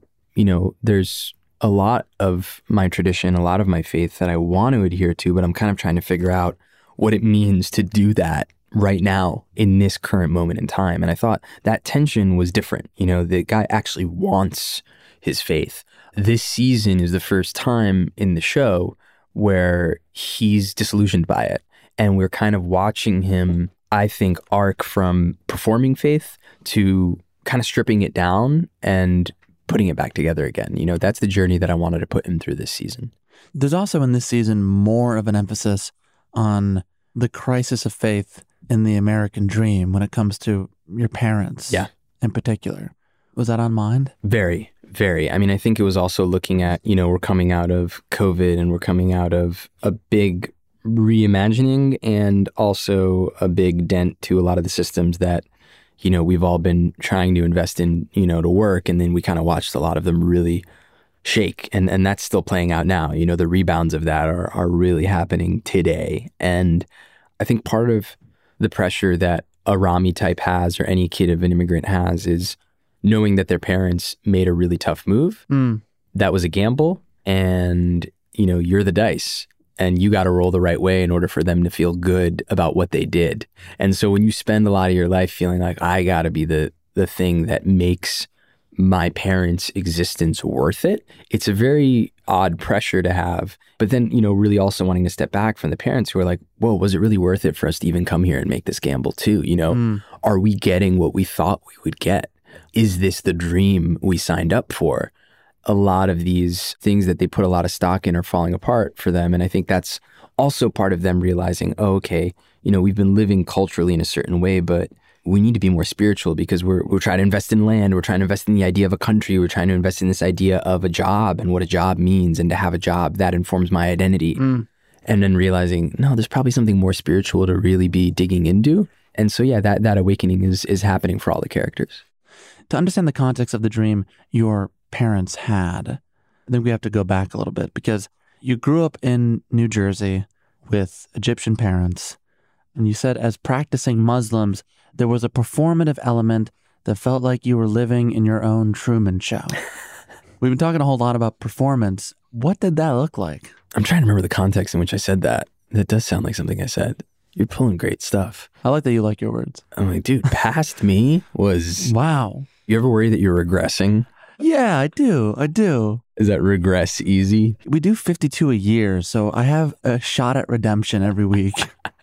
There's a lot of my tradition, a lot of my faith that I want to adhere to, but I'm kind of trying to figure out what it means to do that right now in this current moment in time. And I thought that tension was different. The guy actually wants his faith. This season is the first time in the show where he's disillusioned by it. And we're kind of watching him, I think, arc from performing faith to kind of stripping it down and putting it back together again. That's the journey that I wanted to put him through this season. There's also in this season more of an emphasis on the crisis of faith in the American dream when it comes to your parents in particular. Was that on mind? Very, very. I mean, I think it was also looking at, we're coming out of COVID and we're coming out of a big reimagining and also a big dent to a lot of the systems that, we've all been trying to invest in, to work. And then we kind of watched a lot of them really shake. And that's still playing out now. The rebounds of that are really happening today. And I think part of the pressure that a Rami type has or any kid of an immigrant has is knowing that their parents made a really tough move. That was a gamble. And, you're the dice. And you got to roll the right way in order for them to feel good about what they did. And so when you spend a lot of your life feeling like I got to be the thing that makes my parents' existence worth it, it's a very odd pressure to have. But then, really also wanting to step back from the parents who are like, whoa, was it really worth it for us to even come here and make this gamble too? Are we getting what we thought we would get? Is this the dream we signed up for? A lot of these things that they put a lot of stock in are falling apart for them. And I think that's also part of them realizing, oh, okay, we've been living culturally in a certain way, but we need to be more spiritual because we're trying to invest in land. We're trying to invest in the idea of a country. We're trying to invest in this idea of a job and what a job means, and to have a job that informs my identity. And then realizing, no, there's probably something more spiritual to really be digging into. And so, that awakening is happening for all the characters. To understand the context of the dream your parents had, I think we have to go back a little bit, because you grew up in New Jersey with Egyptian parents, and you said as practicing Muslims, there was a performative element that felt like you were living in your own Truman Show. We've been talking a whole lot about performance. What did that look like? I'm trying to remember the context in which I said that. That does sound like something I said. You're pulling great stuff. I like that you like your words. I'm like, dude, past me was... Wow. You ever worry that you're regressing? Yeah, I do. Is that regress easy? We do 52 a year, so I have a shot at redemption every week.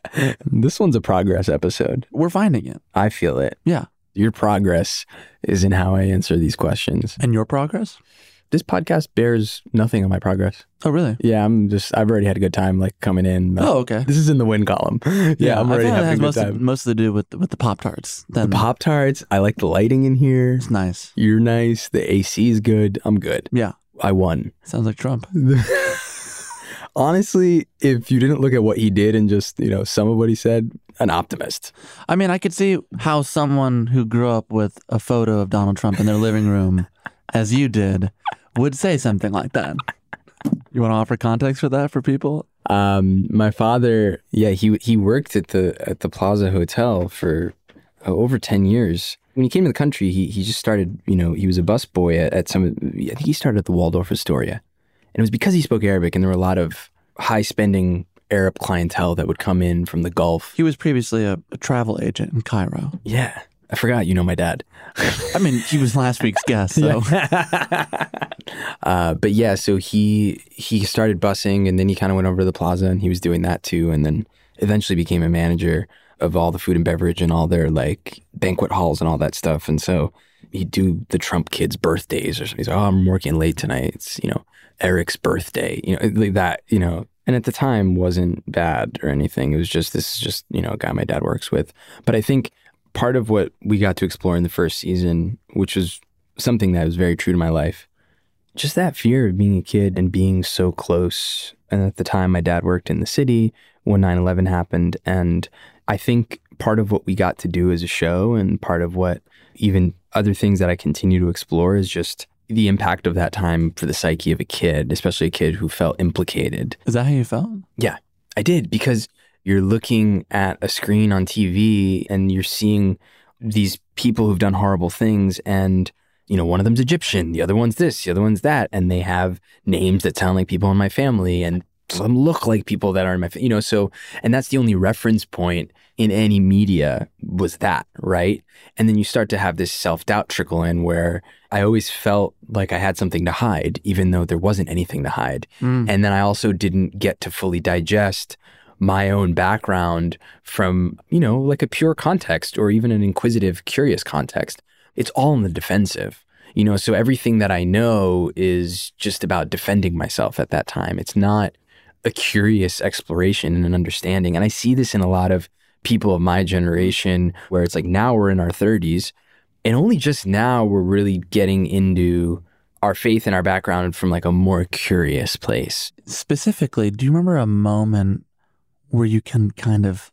This one's a progress episode. We're finding it. I feel it. Yeah. Your progress is in how I answer these questions. And your progress? This podcast bears nothing on my progress. Oh, really? Yeah, I've already had a good time coming in. Oh, okay. This is in the win column. Yeah, I'm already having a good time. Mostly to do with the Pop-Tarts. The Pop-Tarts, I like the lighting in here. It's nice. You're nice. The AC is good. I'm good. Yeah. I won. Sounds like Trump. Honestly, if you didn't look at what he did and just, some of what he said, an optimist. I mean, I could see how someone who grew up with a photo of Donald Trump in their living room, as you did, would say something like that. You want to offer context for that for people? My father, he worked at the Plaza Hotel for over 10 years. When he came to the country, he just started, he was a busboy at I think he started at the Waldorf Astoria. And it was because he spoke Arabic, and there were a lot of high-spending Arab clientele that would come in from the Gulf. He was previously a travel agent in Cairo. Yeah. I forgot you know my dad. I mean, he was last week's guest, so. But yeah, so he started busing, and then he kind of went over to the Plaza, and he was doing that too, and then eventually became a manager of all the food and beverage and all their banquet halls and all that stuff. And so he'd do the Trump kids' birthdays or something. He's like, oh, I'm working late tonight. It's, Eric's birthday, like that, And at the time wasn't bad or anything. It was just, this is just, a guy my dad works with. But I think part of what we got to explore in the first season, which was something that was very true to my life, just that fear of being a kid and being so close. And at the time, my dad worked in the city when 9/11 happened. And I think part of what we got to do as a show and part of what even other things that I continue to explore is just the impact of that time for the psyche of a kid, especially a kid who felt implicated. Is that how you felt? Yeah, I did, because you're looking at a screen on TV and you're seeing these people who've done horrible things, and one of them's Egyptian, the other one's this, the other one's that, and they have names that sound like people in my family, and some look like people that are in my family, so, and that's the only reference point in any media was that, right? And then you start to have this self-doubt trickle in where I always felt like I had something to hide, even though there wasn't anything to hide. And then I also didn't get to fully digest my own background from, like a pure context or even an inquisitive, curious context. It's all in the defensive, so everything that I know is just about defending myself at that time. It's not a curious exploration and an understanding. And I see this in a lot of people of my generation where it's like now we're in our 30s and only just now we're really getting into our faith and our background from like a more curious place. Specifically, do you remember a moment where you can kind of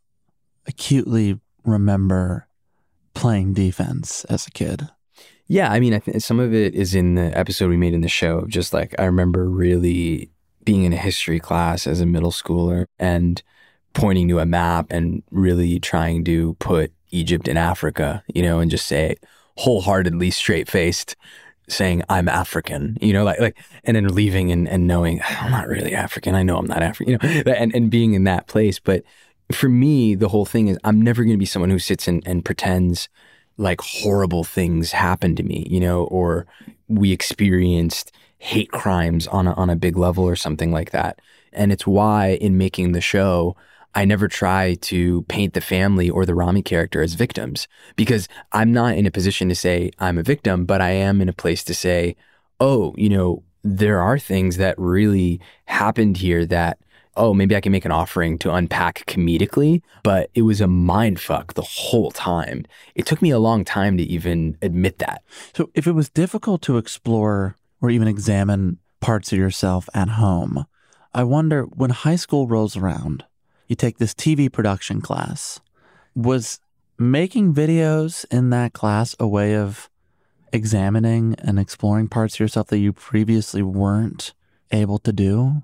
acutely remember playing defense as a kid? Yeah, I mean, I think some of it is in the episode we made in the show. Just like I remember really being in a history class as a middle schooler and pointing to a map and really trying to put Egypt in Africa, and just say wholeheartedly straight-faced saying I'm African, like, and then leaving and knowing I'm not really African. I know I'm not African, and being in that place. But for me, the whole thing is I'm never going to be someone who sits and pretends like horrible things happened to me, or we experienced hate crimes on a big level or something like that. And it's why in making the show, I never try to paint the family or the Rami character as victims, because I'm not in a position to say I'm a victim, but I am in a place to say, oh, there are things that really happened here that, oh, maybe I can make an offering to unpack comedically, but it was a mind fuck the whole time. It took me a long time to even admit that. So if it was difficult to explore or even examine parts of yourself at home, I wonder, when high school rolls around, you take this TV production class. Was making videos in that class a way of examining and exploring parts of yourself that you previously weren't able to do?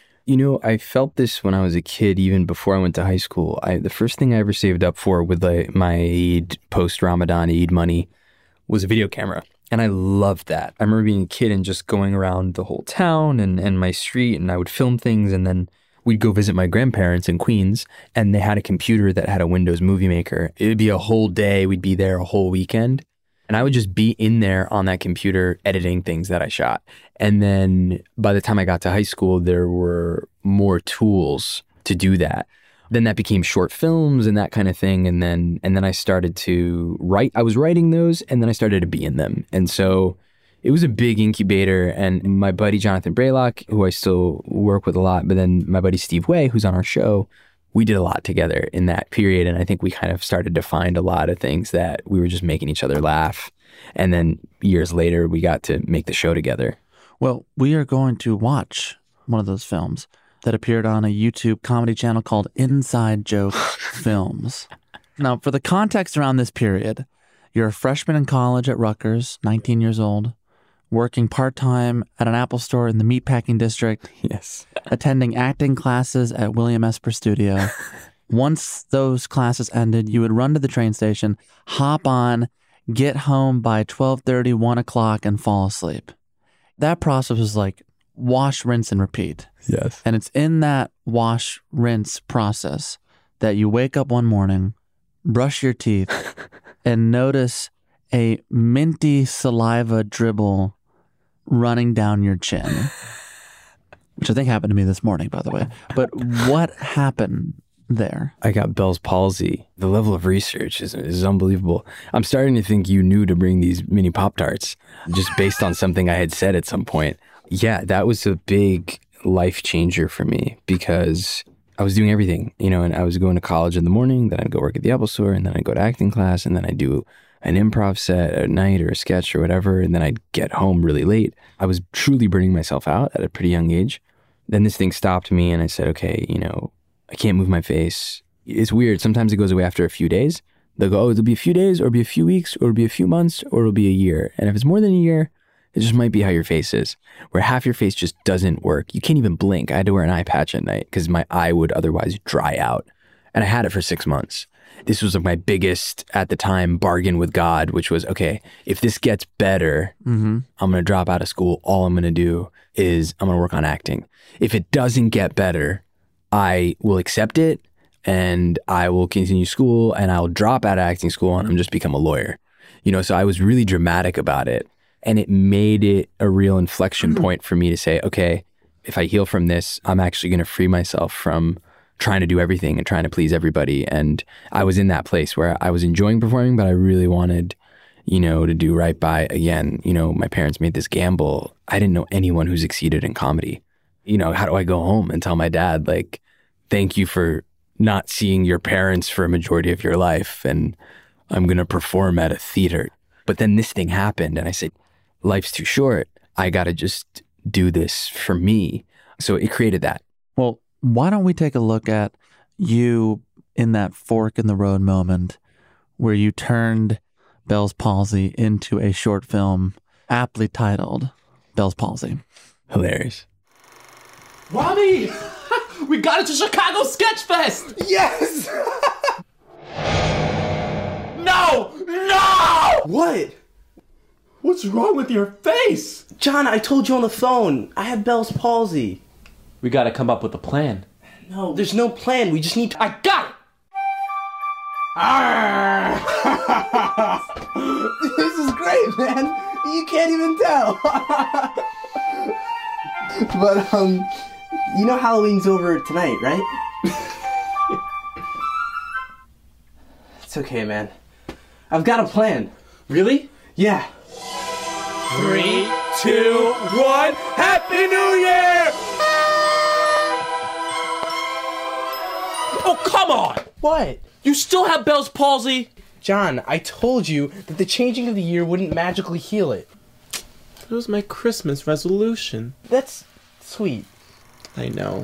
I felt this when I was a kid, even before I went to high school. The first thing I ever saved up for with my Eid, post-Ramadan Eid money was a video camera. And I loved that. I remember being a kid and just going around the whole town and my street, and I would film things, and then we'd go visit my grandparents in Queens, and they had a computer that had a Windows Movie Maker. It would be a whole day. We'd be there a whole weekend. And I would just be in there on that computer editing things that I shot. And then by the time I got to high school, there were more tools to do that. Then that became short films and that kind of thing. And then I started to write. I was writing those, and then I started to be in them. And so it was a big incubator. And my buddy Jonathan Braylock, who I still work with a lot, but then my buddy Steve Way, who's on our show, we did a lot together in that period. And I think we kind of started to find a lot of things that we were just making each other laugh. And then years later, we got to make the show together. Well, we are going to watch one of those films that appeared on a YouTube comedy channel called Inside Joke Films. Now, for the context around this period, you're a freshman in college at Rutgers, 19 years old, working part-time at an Apple store in the meatpacking district. Yes. Attending acting classes at William Esper Studio. Once those classes ended, you would run to the train station, hop on, get home by 12:30, 1 o'clock, and fall asleep. That process was like wash, rinse, and repeat. Yes. And it's in that wash, rinse process that you wake up one morning, brush your teeth, and notice a minty saliva dribble running down your chin, which I think happened to me this morning, by the way. But what happened there? I got Bell's palsy. The level of research is unbelievable. I'm starting to think you knew to bring these mini Pop-Tarts just based on something I had said at some point. Yeah, that was a big life changer for me because I was doing everything, and I was going to college in the morning, then I'd go work at the Apple store, and then I'd go to acting class, and then I'd do an improv set at night or a sketch or whatever, and then I'd get home really late. I was truly burning myself out at a pretty young age. Then this thing stopped me and I said, okay, I can't move my face. It's weird. Sometimes it goes away after a few days. They'll go, it'll be a few days or it'll be a few weeks or it'll be a few months or it'll be a year. And if it's more than a year, it just might be how your face is, where half your face just doesn't work. You can't even blink. I had to wear an eye patch at night because my eye would otherwise dry out. And I had it for 6 months. This was my biggest, at the time, bargain with God, which was, okay, if this gets better, I'm going to drop out of school. All I'm going to do is I'm going to work on acting. If it doesn't get better, I will accept it and I will continue school and I'll drop out of acting school and I'm just become a lawyer. So I was really dramatic about it. And it made it a real inflection point for me to say, okay, if I heal from this, I'm actually going to free myself from trying to do everything and trying to please everybody. And I was in that place where I was enjoying performing, but I really wanted, to do right by, again, my parents made this gamble. I didn't know anyone who succeeded in comedy. How do I go home and tell my dad, like, thank you for not seeing your parents for a majority of your life and I'm going to perform at a theater. But then this thing happened and I said, life's too short. I got to just do this for me. So it created that. Well, why don't we take a look at you in that fork in the road moment where you turned Bell's palsy into a short film aptly titled Bell's Palsy. Hilarious. Rami! We got it to Chicago Sketch Fest! Yes! No! No! What? What's wrong with your face? John, I told you on the phone. I have Bell's palsy. We gotta come up with a plan. No, there's no plan. We just need to... I got it! This is great, man. You can't even tell. But, Halloween's over tonight, right? It's okay, man. I've got a plan. Really? Yeah. 3, 2, 1, Happy New Year! Oh, come on! What? You still have Bell's palsy? John, I told you that the changing of the year wouldn't magically heal it. It was my Christmas resolution. That's sweet. I know.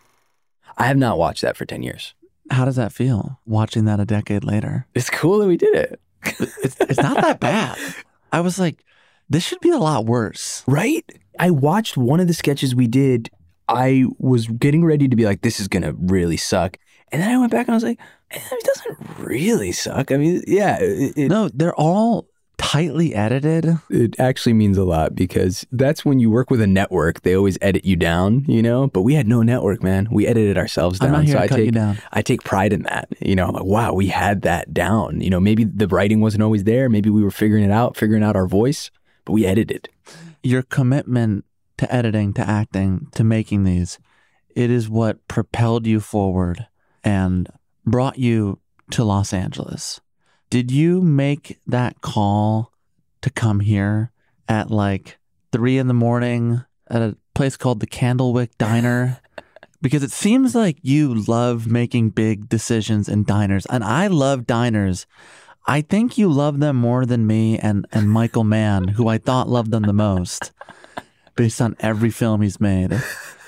I have not watched that for 10 years. How does that feel, watching that a decade later? It's cool that we did it. It's not that bad. I was like, this should be a lot worse. Right? I watched one of the sketches we did. I was getting ready to be like, this is going to really suck. And then I went back and I was like, it doesn't really suck. I mean, yeah. No, they're all tightly edited. It actually means a lot because that's when you work with a network, they always edit you down, but we had no network, man. We edited ourselves down. I'm not here to cut you down. I take pride in that. I'm like, wow, we had that down. Maybe the writing wasn't always there. Maybe we were figuring out our voice, but we edited. Your commitment to editing, to acting, to making these, it is what propelled you forward and brought you to Los Angeles. Did you make that call to come here at like 3 a.m. at a place called the Candlewick Diner? Because it seems like you love making big decisions in diners. And I love diners. I think you love them more than me and Michael Mann, who I thought loved them the most, based on every film he's made.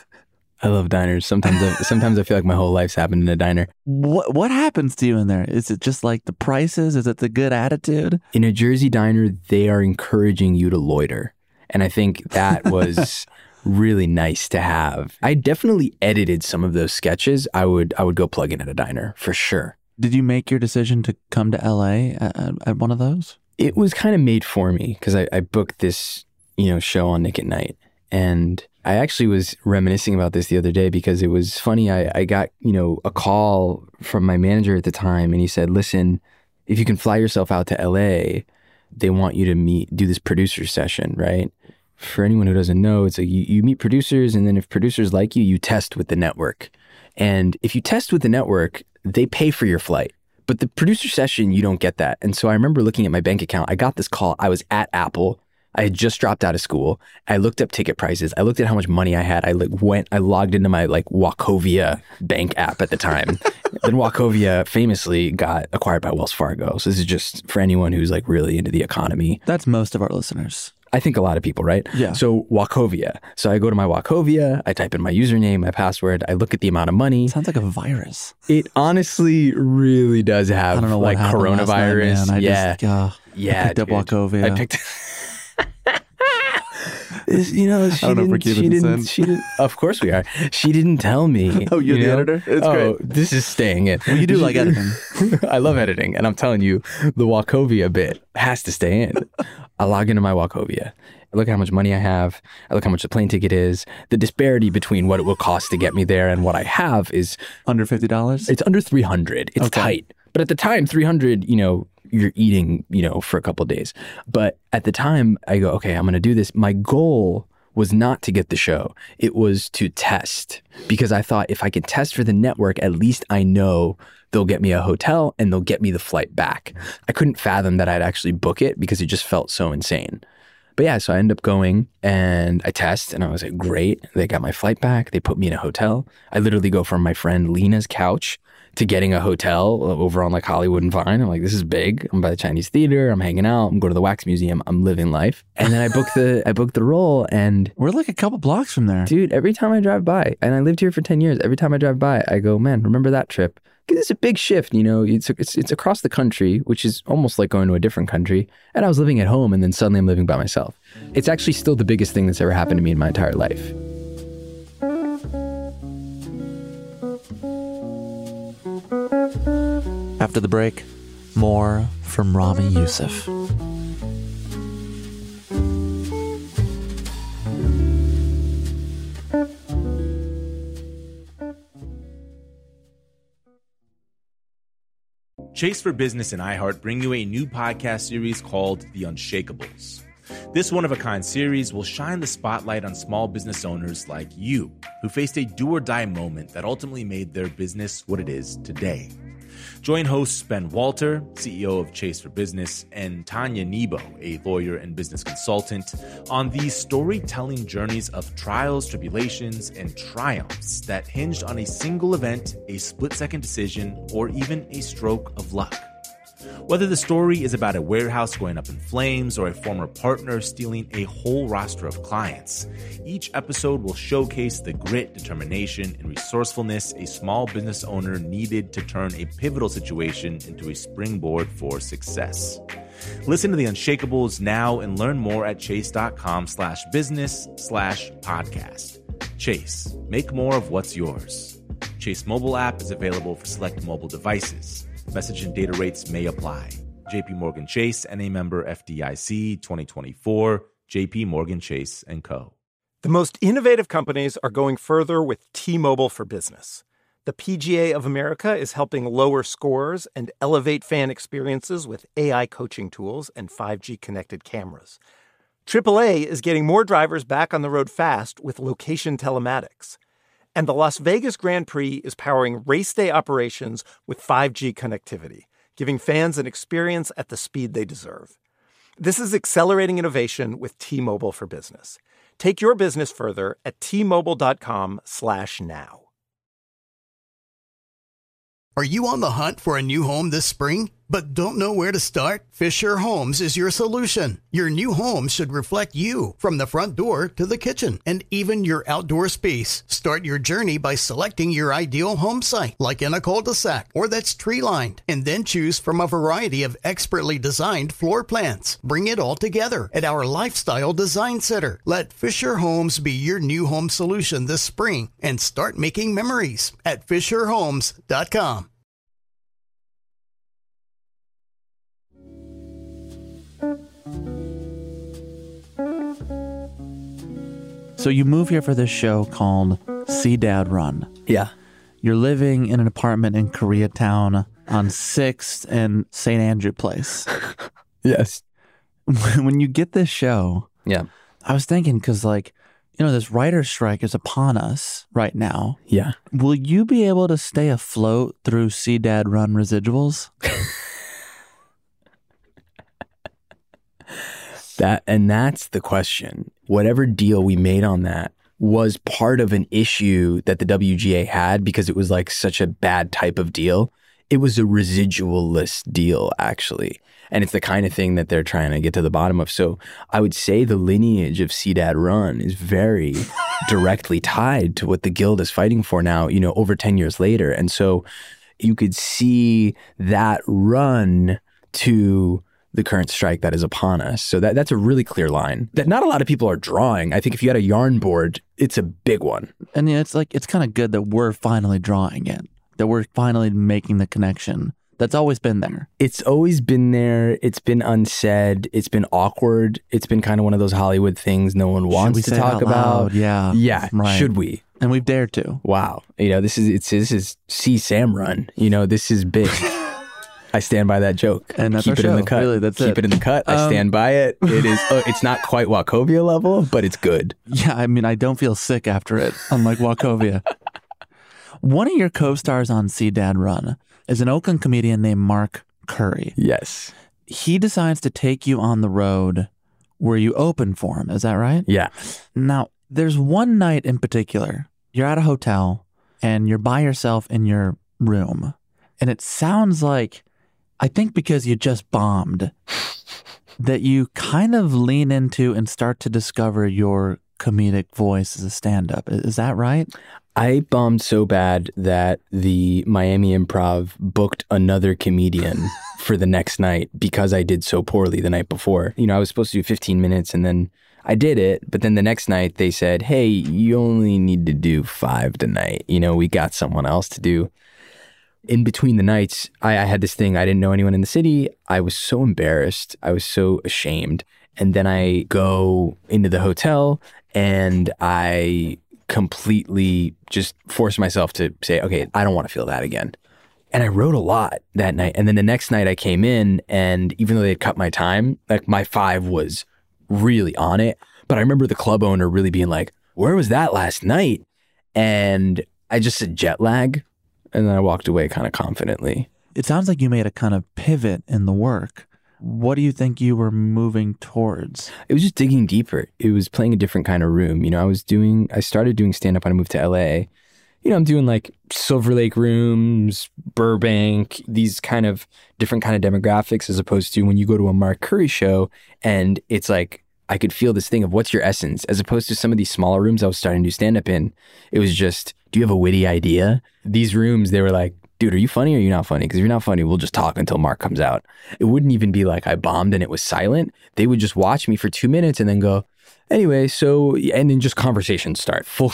I love diners. Sometimes I feel like my whole life's happened in a diner. What happens to you in there? Is it just like the prices? Is it the good attitude? In a Jersey diner, they are encouraging you to loiter. And I think that was really nice to have. I definitely edited some of those sketches. I would go plug in at a diner for sure. Did you make your decision to come to LA at one of those? It was kind of made for me because I booked this, show on Nick at Night. And I actually was reminiscing about this the other day because it was funny. I got, a call from my manager at the time and he said, listen, if you can fly yourself out to LA, they want you to do this producer session, right? For anyone who doesn't know, it's like you meet producers and then if producers like you, you test with the network. And if you test with the network, they pay for your flight. But the producer session, you don't get that. And so I remember looking at my bank account. I got this call. I was at Apple. I had just dropped out of school. I looked up ticket prices. I looked at how much money I had. I logged into my Wachovia bank app at the time. Then Wachovia famously got acquired by Wells Fargo. So this is just for anyone who's like really into the economy. That's most of our listeners. I think a lot of people, right? Yeah. So Wachovia. So I go to my Wachovia, I type in my username, my password, I look at the amount of money. Sounds like a virus. It honestly really does have I don't know like what coronavirus. Night, yeah. I picked up Wachovia. I picked You know, she didn't. Of course we are. She didn't tell me. Oh, you're the editor? It's great. This is staying in. Well, you do like editing. I love editing, and I'm telling you, the Wachovia bit has to stay in. I log into my Wachovia. I look at how much money I have. I look how much the plane ticket is. The disparity between what it will cost to get me there and what I have is under $50. It's under $300. It's tight, but at the time, $300. You're eating, for a couple of days. But at the time, I go, okay, I'm going to do this. My goal was not to get the show. It was to test, because I thought if I could test for the network, at least I know they'll get me a hotel and they'll get me the flight back. I couldn't fathom that I'd actually book it because it just felt so insane. But yeah, so I end up going and I test and I was like, great. They got my flight back. They put me in a hotel. I literally go from my friend Lena's couch to getting a hotel over on like Hollywood and Vine. I'm like, this is big. I'm by the Chinese Theater. I'm hanging out. I'm going to the Wax Museum. I'm living life. And then I booked the role, and we're like a couple blocks from there. Dude, every time I drive by, and I lived here for 10 years, every time I drive by, I go, man, remember that trip? Because it's a big shift, it's across the country, which is almost like going to a different country. And I was living at home, and then suddenly I'm living by myself. It's actually still the biggest thing that's ever happened to me in my entire life. After the break, more from Ramy Youssef. Chase for Business and iHeart bring you a new podcast series called The Unshakables. This one-of-a-kind series will shine the spotlight on small business owners like you, who faced a do-or-die moment that ultimately made their business what it is today. Join hosts Ben Walter, CEO of Chase for Business, and Tanya Nebo, a lawyer and business consultant, on these storytelling journeys of trials, tribulations, and triumphs that hinged on a single event, a split-second decision, or even a stroke of luck. Whether the story is about a warehouse going up in flames or a former partner stealing a whole roster of clients, each episode will showcase the grit, determination, and resourcefulness a small business owner needed to turn a pivotal situation into a springboard for success. Listen to The Unshakables now and learn more at chase.com/business/podcast. Chase, make more of what's yours. Chase mobile app is available for select mobile devices. Message and data rates may apply. JP Morgan Chase, NA member FDIC, 2024, JP Morgan Chase & Co. The most innovative companies are going further with T-Mobile for Business. The PGA of America is helping lower scores and elevate fan experiences with AI coaching tools and 5G connected cameras. AAA is getting more drivers back on the road fast with location telematics. And the Las Vegas Grand Prix is powering race day operations with 5G connectivity, giving fans an experience at the speed they deserve. This is accelerating innovation with T-Mobile for Business. Take your business further at T-Mobile.com/now. Are you on the hunt for a new home this spring, but don't know where to start? Fisher Homes is your solution. Your new home should reflect you, from the front door to the kitchen and even your outdoor space. Start your journey by selecting your ideal home site, like in a cul-de-sac or that's tree-lined, and then choose from a variety of expertly designed floor plans. Bring it all together at our Lifestyle Design Center. Let Fisher Homes be your new home solution this spring and start making memories at FisherHomes.com. So you move here for this show called See Dad Run. Yeah. You're living in an apartment in Koreatown on 6th and St. Andrew Place. Yes. When you get this show, yeah, I was thinking, because this writer's strike is upon us right now. Yeah. Will you be able to stay afloat through See Dad Run residuals? That's the question. Whatever deal we made on that was part of an issue that the WGA had because it was like such a bad type of deal. It was a residual-less deal, actually. And it's the kind of thing that they're trying to get to the bottom of. So I would say the lineage of CDAD Run is very directly tied to what the Guild is fighting for now, you know, over 10 years later. And so you could see that run to the current strike that is upon us. So that's a really clear line that not a lot of people are drawing. I think if you had a yarn board, it's a big one. And yeah, it's kind of good that we're finally drawing it, that we're finally making the connection. That's always been there. It's always been there. It's been unsaid. It's been awkward. It's been kind of one of those Hollywood things no one wants to talk about. Yeah. Yeah. Right. Should we? And we've dared to. Wow. You know, this is C. Sam Run. You know, this is big. I stand by that joke. And that's Keep our it in show. the cut. Really, that's Keep it in the cut. I stand by it. It is. It's not quite Wachovia level, but it's good. Yeah, I mean, I don't feel sick after it, unlike Wachovia. One of your co-stars on CDAD Run is an Oakland comedian named Mark Curry. Yes. He decides to take you on the road where you open for him. Is that right? Yeah. Now, there's one night in particular. You're at a hotel and you're by yourself in your room. And it sounds like, I think because you just bombed, that you kind of lean into and start to discover your comedic voice as a stand-up. Is that right? I bombed so bad that the Miami Improv booked another comedian for the next night because I did so poorly the night before. You know, I was supposed to do 15 minutes and then I did it. But then the next night they said, hey, you only need to do 5 tonight. You know, we got someone else to do. In between the nights, I had this thing. I didn't know anyone in the city. I was so embarrassed. I was so ashamed. And then I go into the hotel and I completely just force myself to say, okay, I don't want to feel that again. And I wrote a lot that night. And then the next night I came in and even though they had cut my time, like my 5 was really on it. But I remember the club owner really being like, where was that last night? And I just said jet lag. And then I walked away kind of confidently. It sounds like you made a kind of pivot in the work. What do you think you were moving towards? It was just digging deeper. It was playing a different kind of room. You know, I started doing stand-up when I moved to LA. You know, I'm doing like Silver Lake rooms, Burbank, these kind of different kind of demographics as opposed to when you go to a Mark Curry show and it's like, I could feel this thing of what's your essence as opposed to some of these smaller rooms I was starting to do stand-up in. It was just, do you have a witty idea? These rooms, they were like, dude, are you funny or are you not funny? Because if you're not funny, we'll just talk until Mark comes out. It wouldn't even be like I bombed and it was silent. They would just watch me for 2 minutes and then go, anyway, so, and then just conversations start. Full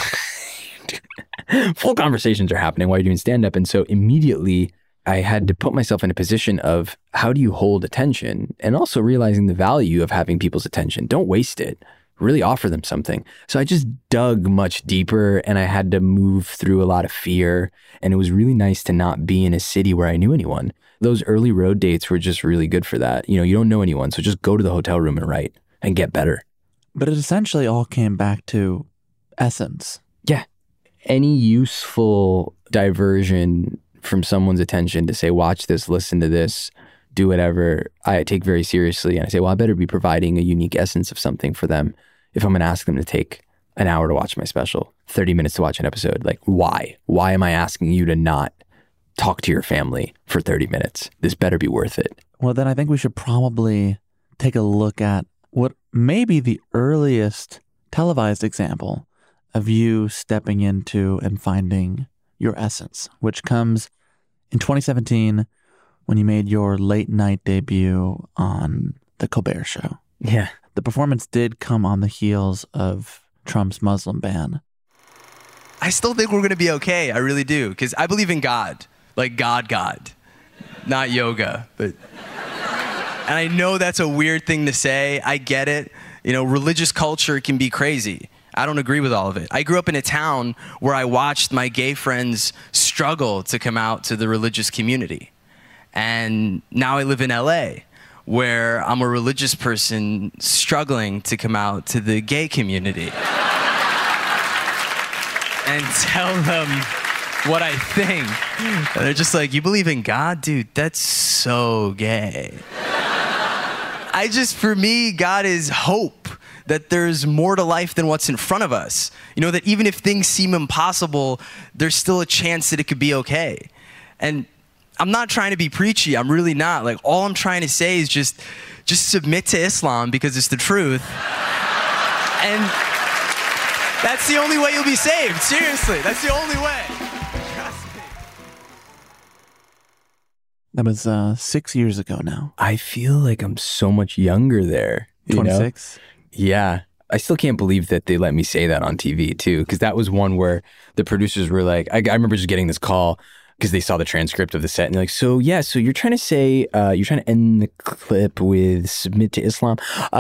conversations are happening while you're doing stand-up. And so immediately I had to put myself in a position of how do you hold attention and also realizing the value of having people's attention. Don't waste it. Really offer them something. So I just dug much deeper and I had to move through a lot of fear. And it was really nice to not be in a city where I knew anyone. Those early road dates were just really good for that. You know, you don't know anyone. So just go to the hotel room and write and get better. But it essentially all came back to essence. Yeah. Any useful diversion from someone's attention to say, watch this, listen to this, do whatever, I take very seriously. And I say, well, I better be providing a unique essence of something for them if I'm going to ask them to take an hour to watch my special, 30 minutes to watch an episode. Like, why? Why am I asking you to not talk to your family for 30 minutes? This better be worth it. Well, then I think we should probably take a look at what may be the earliest televised example of you stepping into and finding your essence, which comes in 2017 when you made your late night debut on The Colbert Show. Yeah. The performance did come on the heels of Trump's Muslim ban. I still think we're going to be okay. I really do. Because I believe in God. Like God. Not yoga. But and I know that's a weird thing to say. I get it. You know, religious culture can be crazy. I don't agree with all of it. I grew up in a town where I watched my gay friends struggle to come out to the religious community. And now I live in LA, where I'm a religious person struggling to come out to the gay community and tell them what I think. And they're just like, you believe in God? Dude, that's so gay. For me, God is hope that there's more to life than what's in front of us. You know, that even if things seem impossible, there's still a chance that it could be okay. And I'm not trying to be preachy. I'm really not. Like, all I'm trying to say is just submit to Islam because it's the truth. And that's the only way you'll be saved. Seriously, that's the only way. Trust me. That was 6 years ago now. I feel like I'm so much younger there. 26? Yeah. I still can't believe that they let me say that on TV too, because that was one where the producers were like, I remember just getting this call because they saw the transcript of the set and they're like, so you're trying to say, you're trying to end the clip with submit to Islam.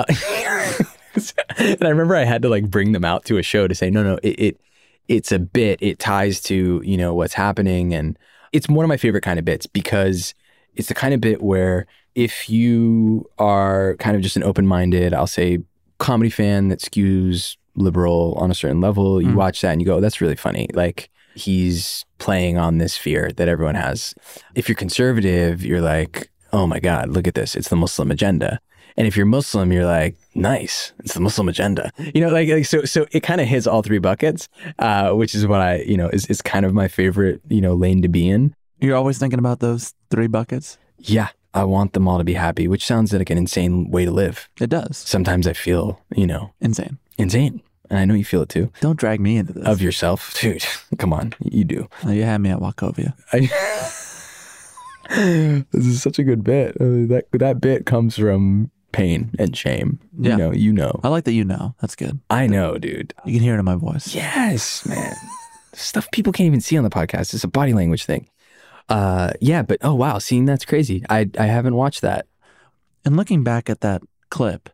And I remember I had to like bring them out to a show to say, no, it's a bit, it ties to, you know, what's happening. And it's one of my favorite kind of bits because it's the kind of bit where if you are kind of just an open-minded, I'll say, comedy fan that skews liberal on a certain level, you watch that and you go, oh, that's really funny. Like, he's playing on this fear that everyone has. If you're conservative, you're like, oh my God, look at this. It's the Muslim agenda. And if you're Muslim, you're like, nice, it's the Muslim agenda. You know, like so it kind of hits all three buckets, which is what I, you know, is kind of my favorite, you know, lane to be in. You're always thinking about those three buckets? Yeah. I want them all to be happy, which sounds like an insane way to live. It does. Sometimes I feel, you know... Insane. And I know you feel it too. Don't drag me into this. Of yourself. Dude, come on. You do. You had me at Wachovia. This is such a good bit. That bit comes from pain and shame. Yeah. You know. I like that you know. That's good. I know, dude. You can hear it in my voice. Yes, man. Stuff people can't even see on the podcast. It's a body language thing. Yeah, but oh wow, seeing that's crazy. I haven't watched that. And looking back at that clip,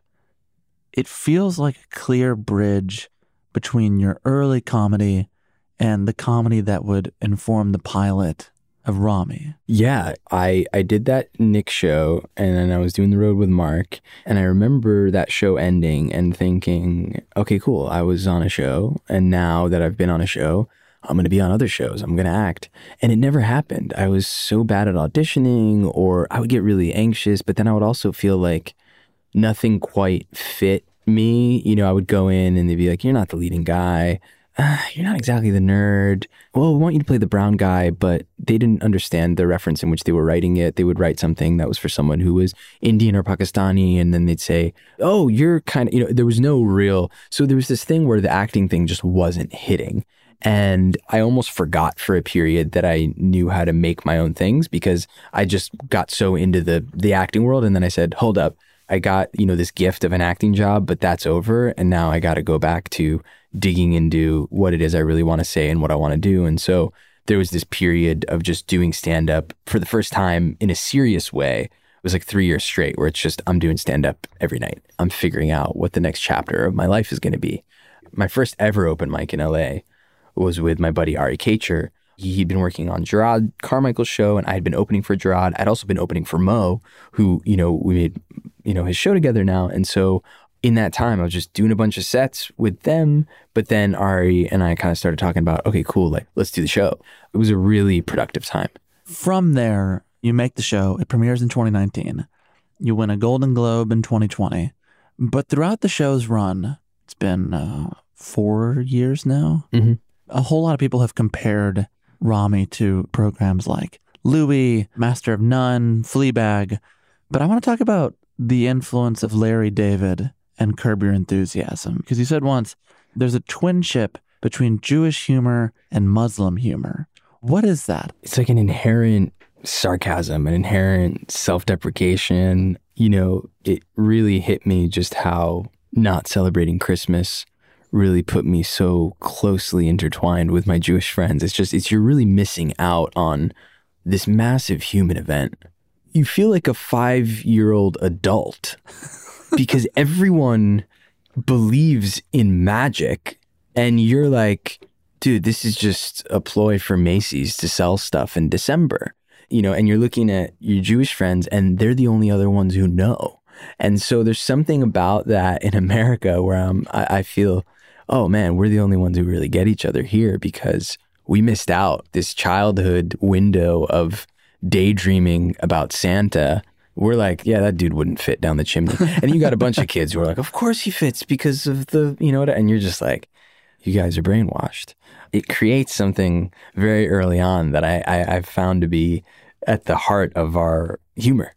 it feels like a clear bridge between your early comedy and the comedy that would inform the pilot of Ramy. Yeah, I did that Nick show and then I was doing The Road with Mark and I remember that show ending and thinking, okay, cool. I was on a show and now that I've been on a show, I'm going to be on other shows. I'm going to act. And it never happened. I was so bad at auditioning or I would get really anxious, but then I would also feel like nothing quite fit me. You know, I would go in and they'd be like, you're not the leading guy. You're not exactly the nerd. Well, we want you to play the brown guy, but they didn't understand the reference in which they were writing it. They would write something that was for someone who was Indian or Pakistani, and then they'd say, oh, you're kind of, you know, there was no real, so there was this thing where the acting thing just wasn't hitting. And I almost forgot for a period that I knew how to make my own things because I just got so into the acting world. And then I said, hold up, I got, you know, this gift of an acting job, but that's over. And now I got to go back to digging into what it is I really want to say and what I want to do. And so there was this period of just doing stand-up for the first time in a serious way. It was like 3 years straight where it's just, I'm doing stand-up every night. I'm figuring out what the next chapter of my life is going to be. My first ever open mic in LA was with my buddy Ari Kacher. He'd been working on Gerard Carmichael's show and I had been opening for Gerard. I'd also been opening for Mo, who, you know, we made, you know, his show together now. And so in that time, I was just doing a bunch of sets with them. But then Ari and I kind of started talking about, okay, cool, like, let's do the show. It was a really productive time. From there, you make the show. It premieres in 2019. You win a Golden Globe in 2020. But throughout the show's run, it's been 4 years now. Mm-hmm. A whole lot of people have compared Ramy to programs like Louie, Master of None, Fleabag. But I want to talk about the influence of Larry David and Curb Your Enthusiasm. Because you said once, there's a twinship between Jewish humor and Muslim humor. What is that? It's like an inherent sarcasm, an inherent self-deprecation. You know, it really hit me just how not celebrating Christmas really put me so closely intertwined with my Jewish friends. It's you're really missing out on this massive human event. You feel like a 5-year-old adult because everyone believes in magic and you're like, dude, this is just a ploy for Macy's to sell stuff in December, you know, and you're looking at your Jewish friends and they're the only other ones who know. And so there's something about that in America where I feel, oh man, we're the only ones who really get each other here because we missed out this childhood window of daydreaming about Santa we're like, yeah, that dude wouldn't fit down the chimney. And you got a bunch of kids who are like, of course he fits because of the, and you're just like, you guys are brainwashed. It creates something very early on that I've found to be at the heart of our humor.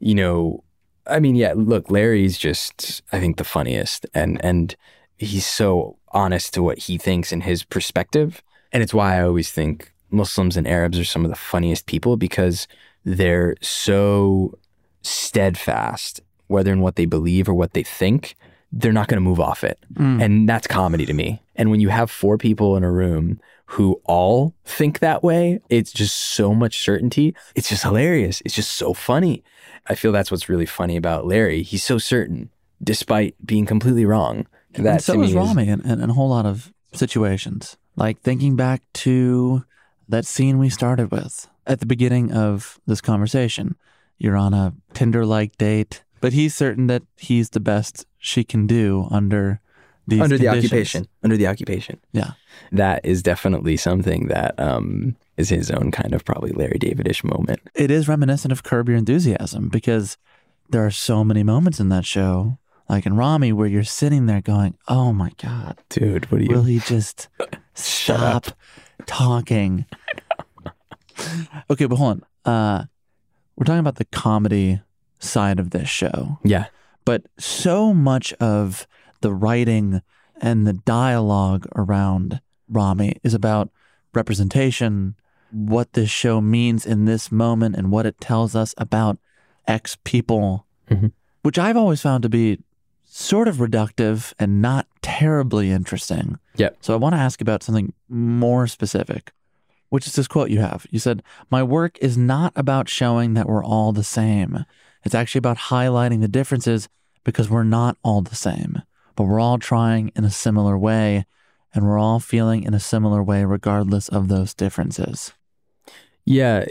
Look, Larry's just, I think, the funniest. And he's so honest to what he thinks and his perspective. And it's why I always think Muslims and Arabs are some of the funniest people, because they're so steadfast, whether in what they believe or what they think, they're not going to move off it. And that's comedy to me. And when you have 4 people in a room who all think that way, it's just so much certainty. It's just hilarious. It's just so funny. I feel that's what's really funny about Larry. He's so certain, despite being completely wrong. And so is Rami in a whole lot of situations. Like thinking back to that scene we started with at the beginning of this conversation. You're on a Tinder-like date, but he's certain that he's the best she can do under these conditions. Under the occupation. Yeah. That is definitely something that is his own kind of probably Larry David-ish moment. It is reminiscent of Curb Your Enthusiasm, because there are so many moments in that show, like in Rami, where you're sitting there going, oh my God. Dude, what are you? Will he just stop talking? Okay, but hold on. We're talking about the comedy side of this show. Yeah. But so much of the writing and the dialogue around Rami is about representation, what this show means in this moment, and what it tells us about X people, which I've always found to be sort of reductive and not terribly interesting. Yep. So I want to ask about something more specific, which is this quote you have. You said, "My work is not about showing that we're all the same. It's actually about highlighting the differences, because we're not all the same, but we're all trying in a similar way, and we're all feeling in a similar way regardless of those differences." Yeah,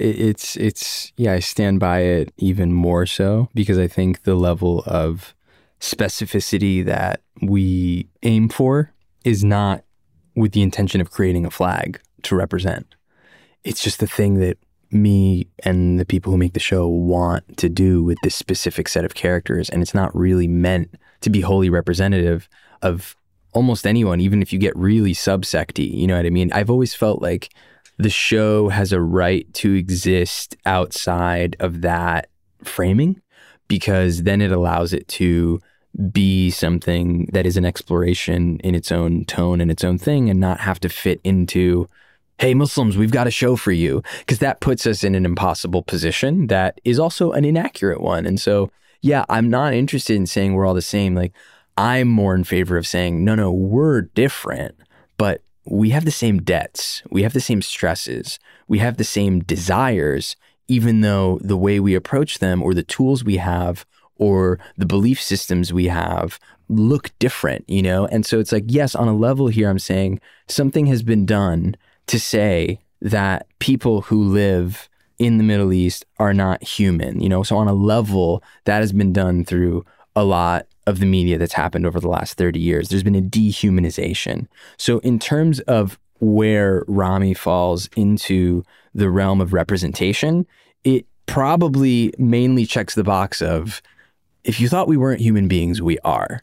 I stand by it even more so, because I think the level of specificity that we aim for is not with the intention of creating a flag to represent. It's just the thing that me and the people who make the show want to do with this specific set of characters. And it's not really meant to be wholly representative of almost anyone, even if you get really subsecty. You know what I mean? I've always felt like the show has a right to exist outside of that framing, because then it allows it to be something that is an exploration in its own tone and its own thing, and not have to fit into, hey, Muslims, we've got a show for you, because that puts us in an impossible position that is also an inaccurate one. And so, yeah, I'm not interested in saying we're all the same. Like, I'm more in favor of saying, no, we're different, but we have the same debts. We have the same stresses. We have the same desires, even though the way we approach them, or the tools we have, or the belief systems we have look different, And so it's like, yes, on a level here, I'm saying something has been done to say that people who live in the Middle East are not human, So on a level, that has been done through a lot of the media that's happened over the last 30 years. There's been a dehumanization. So in terms of where Rami falls into the realm of representation, it probably mainly checks the box of, if you thought we weren't human beings, we are.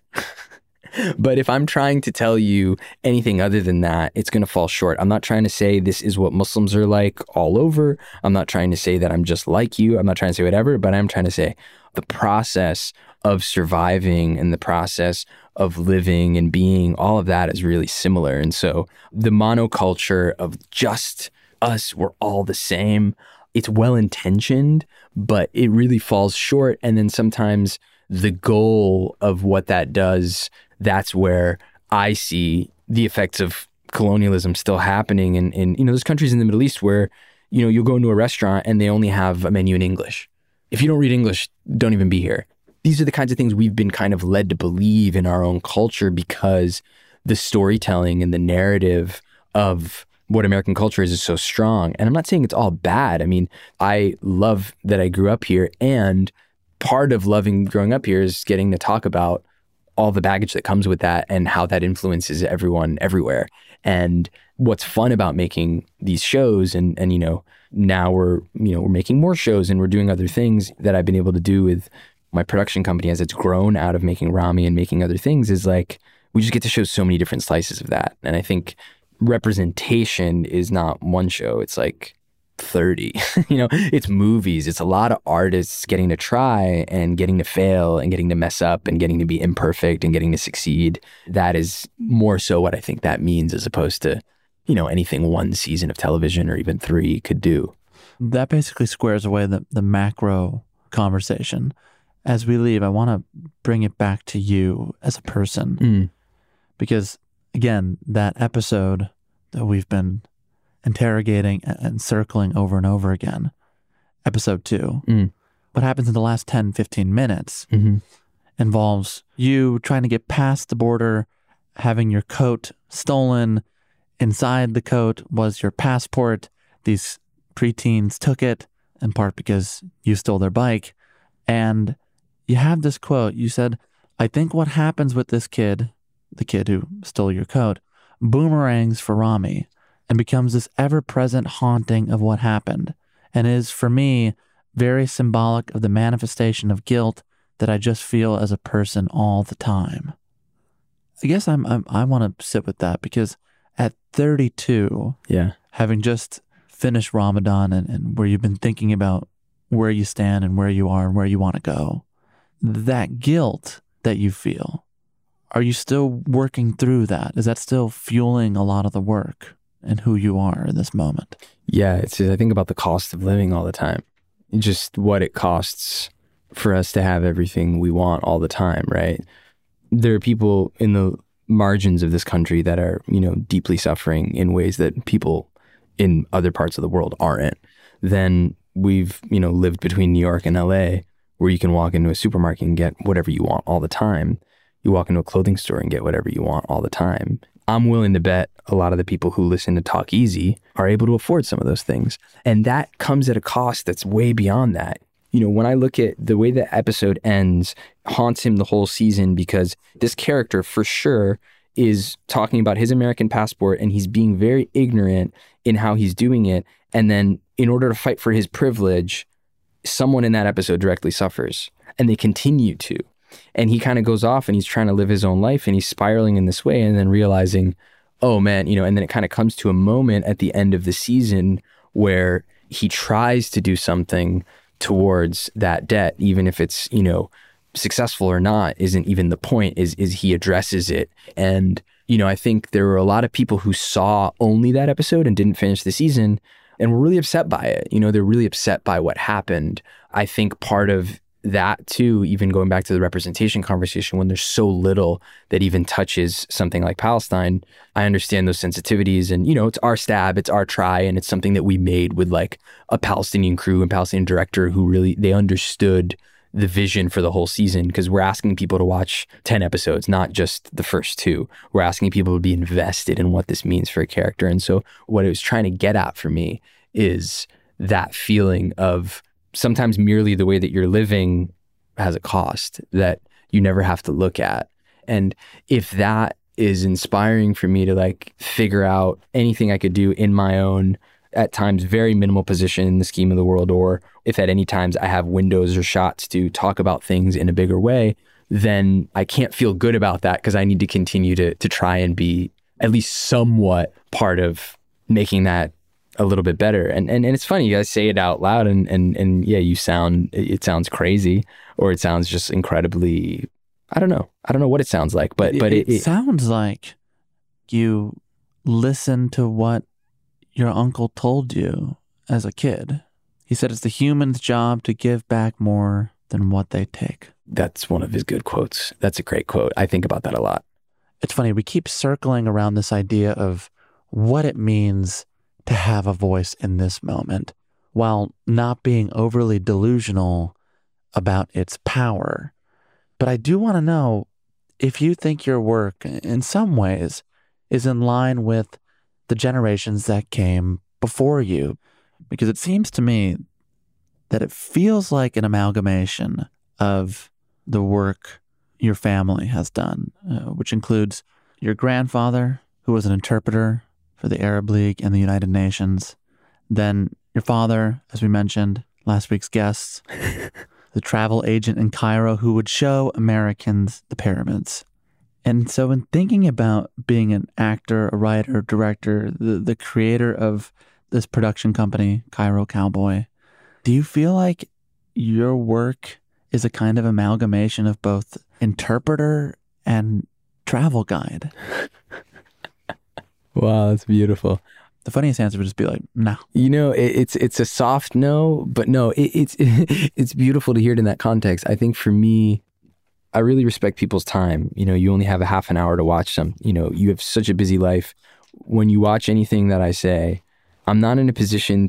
But if I'm trying to tell you anything other than that, it's going to fall short. I'm not trying to say this is what Muslims are like all over. I'm not trying to say that I'm just like you. I'm not trying to say whatever, but I'm trying to say the process of surviving and the process of living and being, all of that is really similar. And so the monoculture of just us, we're all the same, it's well-intentioned, but it really falls short. And then sometimes the goal of what that does, that's where I see the effects of colonialism still happening in there's countries in the Middle East where, you'll go into a restaurant and they only have a menu in English. If you don't read English, don't even be here. These are the kinds of things we've been kind of led to believe in our own culture, because the storytelling and the narrative of what American culture is so strong. And I'm not saying it's all bad. I mean, I love that I grew up here, and part of loving growing up here is getting to talk about all the baggage that comes with that and how that influences everyone everywhere. And what's fun about making these shows and now we're making more shows and we're doing other things that I've been able to do with my production company as it's grown out of making Ramy and making other things, is like, we just get to show so many different slices of that. And I think representation is not one show. It's like 30, it's movies. It's a lot of artists getting to try and getting to fail and getting to mess up and getting to be imperfect and getting to succeed. That is more so what I think that means, as opposed to, anything one season of television or even 3 could do. That basically squares away the macro conversation. As we leave, I want to bring it back to you as a person. Because, again, that episode that we've been interrogating and circling over and over again, episode 2, what happens in the last 10, 15 minutes involves you trying to get past the border, having your coat stolen. Inside the coat was your passport. These preteens took it, in part because you stole their bike. And you have this quote. You said, "I think what happens with this kid, the kid who stole your coat, boomerangs for Ramy and becomes this ever-present haunting of what happened, and is, for me, very symbolic of the manifestation of guilt that I just feel as a person all the time." I guess I want to sit with that, because at 32, having just finished Ramadan and where you've been thinking about where you stand and where you are and where you want to go, that guilt that you feel, are you still working through that? Is that still fueling a lot of the work and who you are in this moment? Yeah, I think about the cost of living all the time. Just what it costs for us to have everything we want all the time, right? There are people in the margins of this country that are, deeply suffering in ways that people in other parts of the world aren't. Then we've, lived between New York and LA, where you can walk into a supermarket and get whatever you want all the time. You walk into a clothing store and get whatever you want all the time. I'm willing to bet a lot of the people who listen to Talk Easy are able to afford some of those things. And that comes at a cost that's way beyond that. When I look at the way the episode ends, haunts him the whole season, because this character for sure is talking about his American passport and he's being very ignorant in how he's doing it. And then in order to fight for his privilege, someone in that episode directly suffers, and they continue to. And he kind of goes off and he's trying to live his own life and he's spiraling in this way, and then realizing, oh man, and then it kind of comes to a moment at the end of the season where he tries to do something towards that debt, even if it's, successful or not, isn't even the point, is he addresses it. And, I think there were a lot of people who saw only that episode and didn't finish the season and were really upset by it. They're really upset by what happened. I think part of that too, even going back to the representation conversation, when there's so little that even touches something like Palestine, I understand those sensitivities, and it's our stab, it's our try, and it's something that we made with like a Palestinian crew and Palestinian director who really, they understood the vision for the whole season, because we're asking people to watch 10 episodes, not just the first 2. We're asking people to be invested in what this means for a character. And so what it was trying to get at for me is that feeling of sometimes merely the way that you're living has a cost that you never have to look at. And if that is inspiring for me to like figure out anything I could do in my own, at times very minimal position in the scheme of the world, or if at any times I have windows or shots to talk about things in a bigger way, then I can't feel good about that, because I need to continue to try and be at least somewhat part of making that a little bit better. And it's funny, you guys say it out loud and yeah, it sounds crazy, or it sounds just incredibly, I don't know what it sounds like, but it sounds like you listen to what your uncle told you as a kid. He said it's the human's job to give back more than what they take. That's one of his good quotes. That's a great quote. I think about that a lot. It's funny, we keep circling around this idea of what it means to have a voice in this moment, while not being overly delusional about its power. But I do want to know if you think your work, in some ways, is in line with the generations that came before you. Because it seems to me that it feels like an amalgamation of the work your family has done, which includes your grandfather, who was an interpreter for the Arab League and the United Nations, then Your father, as we mentioned, last week's guest, the travel agent in Cairo who would show Americans the pyramids. And so in thinking about being an actor, a writer, director, the creator of this production company, Cairo Cowboy, do you feel like your work is a kind of amalgamation of both interpreter and travel guide? Wow, that's beautiful. The funniest answer would just be like, no. You know, it's a soft no, but no, it's beautiful to hear it in that context. I think for me, I really respect people's time. You know, you only have a half an hour to watch some. You know, you have such a busy life. When you watch anything that I say, I'm not in a position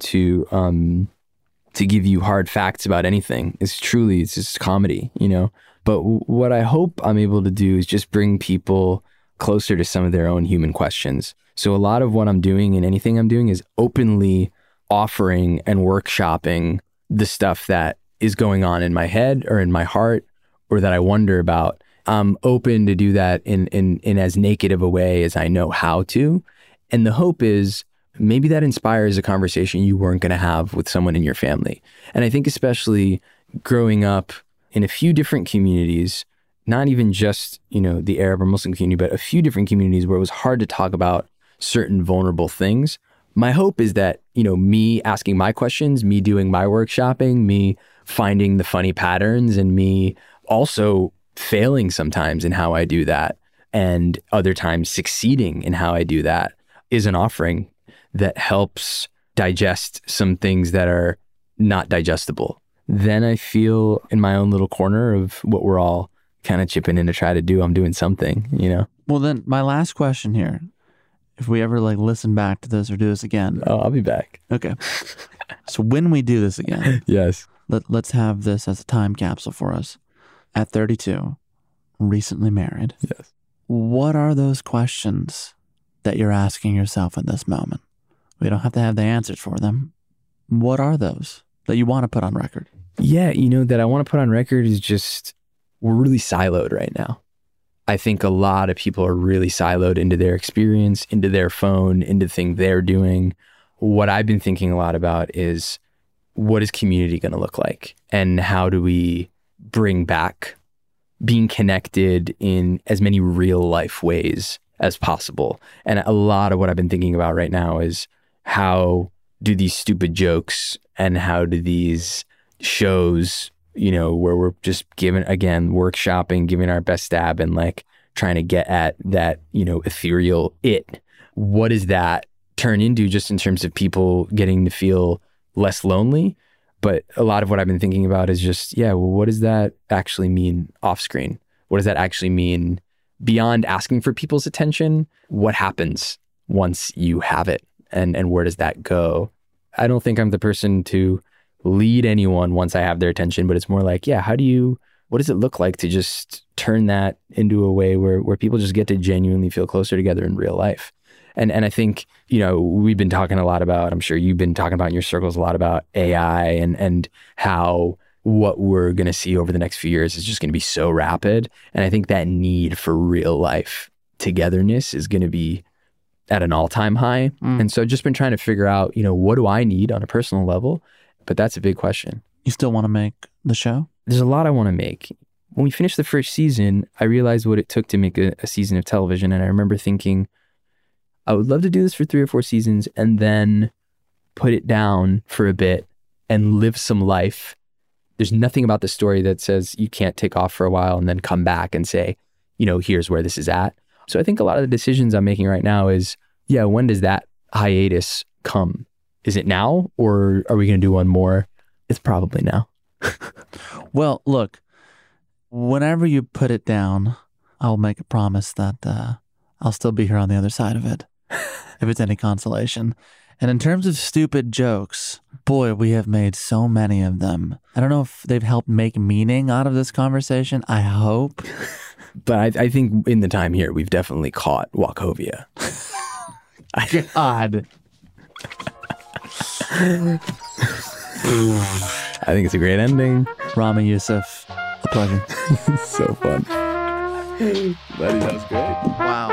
to give you hard facts about anything. It's just comedy, you know. But what I hope I'm able to do is just bring people closer to some of their own human questions. So a lot of what I'm doing and anything I'm doing is openly offering and workshopping the stuff that is going on in my head or in my heart or that I wonder about. I'm open to do that in as naked of a way as I know how to. And the hope is maybe that inspires a conversation you weren't going to have with someone in your family. And I think especially growing up in a few different communities, not even just, you know, the Arab or Muslim community, but a few different communities where it was hard to talk about certain vulnerable things. My hope is that, you know, me asking my questions, me doing my workshopping, me finding the funny patterns, and me also failing sometimes in how I do that, and other times succeeding in how I do that, is an offering that helps digest some things that are not digestible. Then I feel in my own little corner of what we're all kind of chipping in to try to do, I'm doing something, you know? Well, then my last question here, if we ever like listen back to this or do this again. Oh, I'll be back. Okay. So when we do this again. Yes. Let's have this as a time capsule for us. At 32, recently married. Yes. What are those questions that you're asking yourself in this moment? We don't have to have the answers for them. What are those that you want to put on record? Yeah, you know, that I want to put on record is just, we're really siloed right now. I think a lot of people are really siloed into their experience, into their phone, into the thing they're doing. What I've been thinking a lot about is, what is community going to look like? And how do we bring back being connected in as many real life ways as possible? And a lot of what I've been thinking about right now is, how do these stupid jokes and how do these shows, you know, where we're just giving, again, workshopping, giving our best stab and like trying to get at that, you know, ethereal it. What does that turn into just in terms of people getting to feel less lonely? But a lot of what I've been thinking about is just, yeah, well, what does that actually mean off screen? What does that actually mean beyond asking for people's attention? What happens once you have it? And where does that go? I don't think I'm the person to lead anyone once I have their attention, but it's more like, yeah, what does it look like to just turn that into a way where people just get to genuinely feel closer together in real life? And I think, you know, we've been talking a lot about, I'm sure you've been talking about in your circles a lot about AI and how what we're going to see over the next few years is just going to be so rapid. And I think that need for real life togetherness is going to be at an all-time high. And so I've just been trying to figure out, you know, what do I need on a personal level? But that's a big question. You still want to make the show? There's a lot I want to make. When we finished the first season, I realized what it took to make a season of television. And I remember thinking, I would love to do this for 3 or 4 seasons and then put it down for a bit and live some life. There's nothing about the story that says you can't take off for a while and then come back and say, you know, here's where this is at. So I think a lot of the decisions I'm making right now is, yeah, when does that hiatus come? Is it now, or are we going to do one more? It's probably now. Well, look, whenever you put it down, I'll make a promise that I'll still be here on the other side of it, if it's any consolation. And in terms of stupid jokes, boy, we have made so many of them. I don't know if they've helped make meaning out of this conversation. I hope. But I think in the time here, we've definitely caught Wachovia. God. I think it's a great ending. Ramy Youssef, a pleasure. So fun. Buddy, that was great. Wow.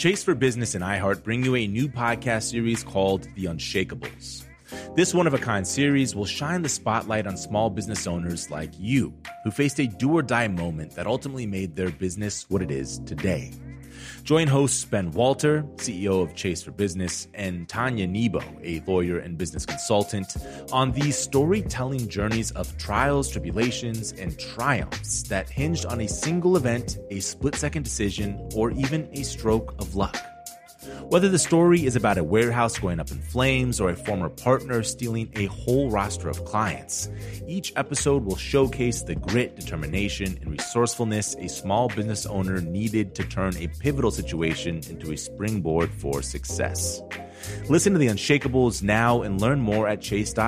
Chase for Business and iHeart bring you a new podcast series called The Unshakables. This one-of-a-kind series will shine the spotlight on small business owners like you, who faced a do-or-die moment that ultimately made their business what it is today. Join hosts Ben Walter, CEO of Chase for Business, and Tanya Nebo, a lawyer and business consultant, on these storytelling journeys of trials, tribulations, and triumphs that hinged on a single event, a split-second decision, or even a stroke of luck. Whether the story is about a warehouse going up in flames or a former partner stealing a whole roster of clients, each episode will showcase the grit, determination, and resourcefulness a small business owner needed to turn a pivotal situation into a springboard for success. Listen to The Unshakables now and learn more at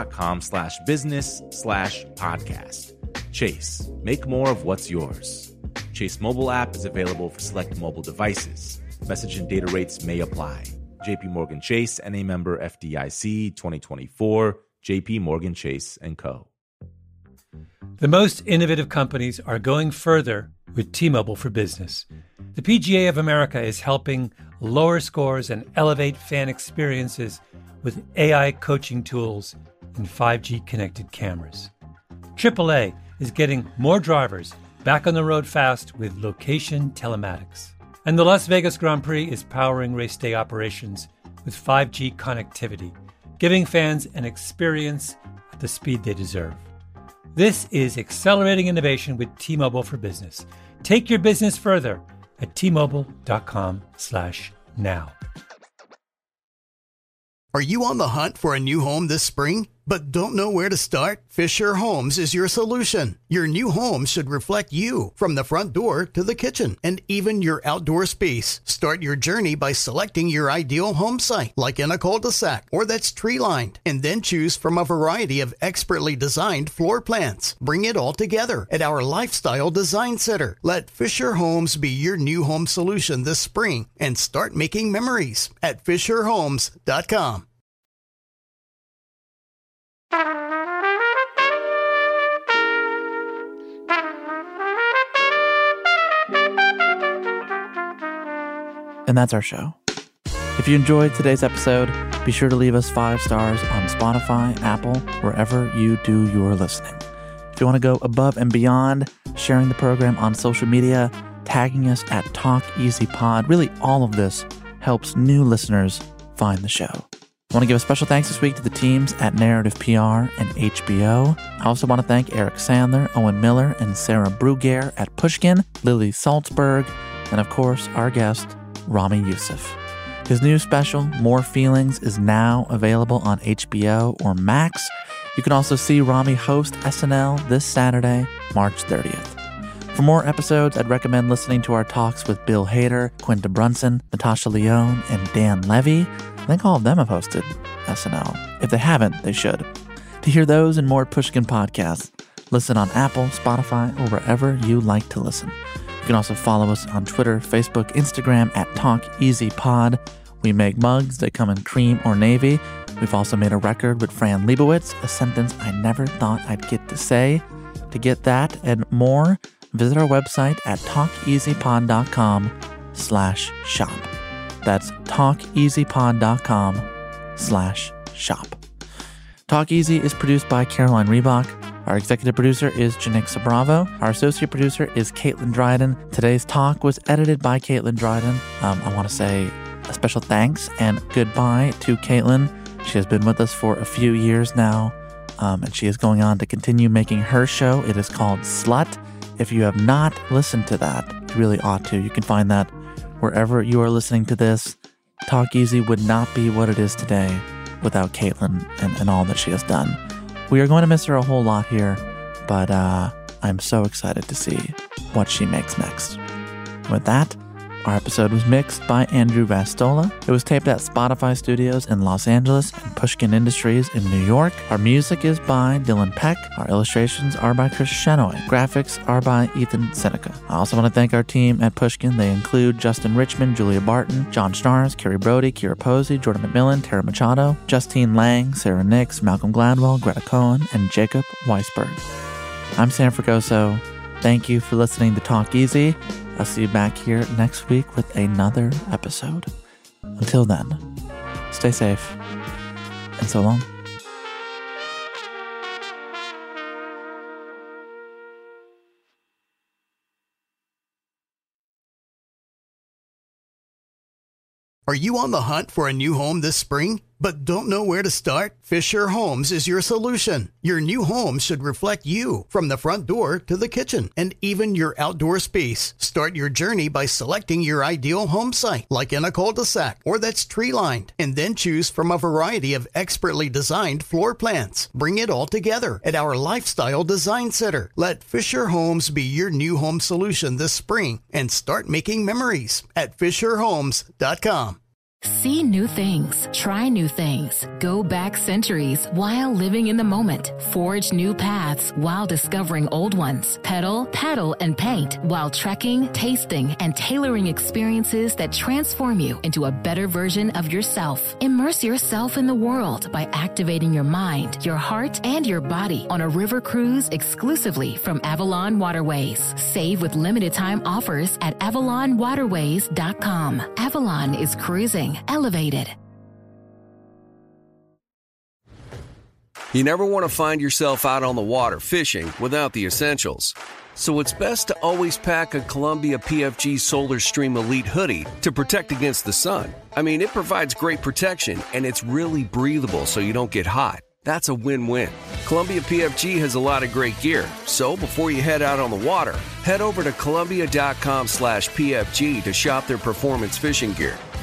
chase.com/business/podcast. Chase, make more of what's yours. Chase mobile app is available for select mobile devices. Message and data rates may apply. JP Morgan Chase, NA member FDIC, 2024, JP Morgan Chase & Co. The most innovative companies are going further with T-Mobile for Business. The PGA of America is helping lower scores and elevate fan experiences with AI coaching tools and 5G connected cameras. AAA is getting more drivers back on the road fast with location telematics. And the Las Vegas Grand Prix is powering race day operations with 5G connectivity, giving fans an experience at the speed they deserve. This is accelerating innovation with T-Mobile for Business. Take your business further at T-Mobile.com/now. Are you on the hunt for a new home this spring, but don't know where to start? Fisher Homes is your solution. Your new home should reflect you, from the front door to the kitchen and even your outdoor space. Start your journey by selecting your ideal home site, like in a cul-de-sac or that's tree-lined, and then choose from a variety of expertly designed floor plans. Bring it all together at our Lifestyle Design Center. Let Fisher Homes be your new home solution this spring and start making memories at FisherHomes.com. And that's our show. If you enjoyed today's episode, be sure to leave us 5 stars on Spotify, Apple, wherever you do your listening. If you want to go above and beyond, sharing the program on social media, tagging us at TalkEasyPod, really all of this helps new listeners find the show. I want to give a special thanks this week to the teams at Narrative PR and HBO. I also want to thank Eric Sandler, Owen Miller, and Sarah Bruguiere at Pushkin, Lily Salzberg, and of course, our guest, Ramy Youssef. His new special, More Feelings, is now available on HBO or Max. You can also see Ramy host SNL this Saturday, March 30th. For more episodes, I'd recommend listening to our talks with Bill Hader, Quinta Brunson, Natasha Lyonne, and Dan Levy. I think all of them have hosted SNL. If they haven't, they should. To hear those and more Pushkin podcasts, listen on Apple, Spotify, or wherever you like to listen. You can also follow us on Twitter, Facebook, Instagram at TalkEasyPod. We make mugs that come in cream or navy. We've also made a record with Fran Lebowitz, a sentence I never thought I'd get to say. To get that and more, visit our website at TalkEasyPod.com/shop. That's TalkEasyPod.com/shop. Talk Easy is produced by Caroline Reebok. Our executive producer is Janik Sabravo. Our associate producer is Caitlin Dryden. Today's talk was edited by Caitlin Dryden. I want to say a special thanks and goodbye to Caitlin. She has been with us for a few years now, and she is going on to continue making her show. It is called Slut. If you have not listened to that, you really ought to. You can find that wherever you are listening to this. Talk Easy would not be what it is today without Caitlin and all that she has done. We are going to miss her a whole lot here, but I'm so excited to see what she makes next. With that, our episode was mixed by Andrew Vastola. It was taped at Spotify Studios in Los Angeles and Pushkin Industries in New York. Our music is by Dylan Peck. Our illustrations are by Chris Shenoy. Graphics are by Ethan Seneca. I also want to thank our team at Pushkin. They include Justin Richmond, Julia Barton, John Schnars, Carrie Brody, Kira Posey, Jordan McMillan, Tara Machado, Justine Lang, Sarah Nix, Malcolm Gladwell, Greta Cohen, and Jacob Weisberg. I'm Sam Fragoso. Thank you for listening to Talk Easy, I'll see you back here next week with another episode. Until then, stay safe, and so long. Are you on the hunt for a new home this spring, but don't know where to start? Fisher Homes is your solution. Your new home should reflect you, from the front door to the kitchen, and even your outdoor space. Start your journey by selecting your ideal home site, like in a cul-de-sac or that's tree-lined, and then choose from a variety of expertly designed floor plans. Bring it all together at our Lifestyle Design Center. Let Fisher Homes be your new home solution this spring and start making memories at FisherHomes.com. See new things, try new things, go back centuries while living in the moment, forge new paths while discovering old ones, pedal, paddle, and paint while trekking, tasting, and tailoring experiences that transform you into a better version of yourself. Immerse yourself in the world by activating your mind, your heart, and your body on a river cruise exclusively from Avalon Waterways. Save with limited time offers at AvalonWaterways.com. Avalon is cruising elevated. You never want to find yourself out on the water fishing without the essentials. So it's best to always pack a Columbia PFG Solar Stream Elite hoodie to protect against the sun. I mean, it provides great protection and it's really breathable so you don't get hot. That's a win-win. Columbia PFG has a lot of great gear. So before you head out on the water, head over to Columbia.com/PFG to shop their performance fishing gear.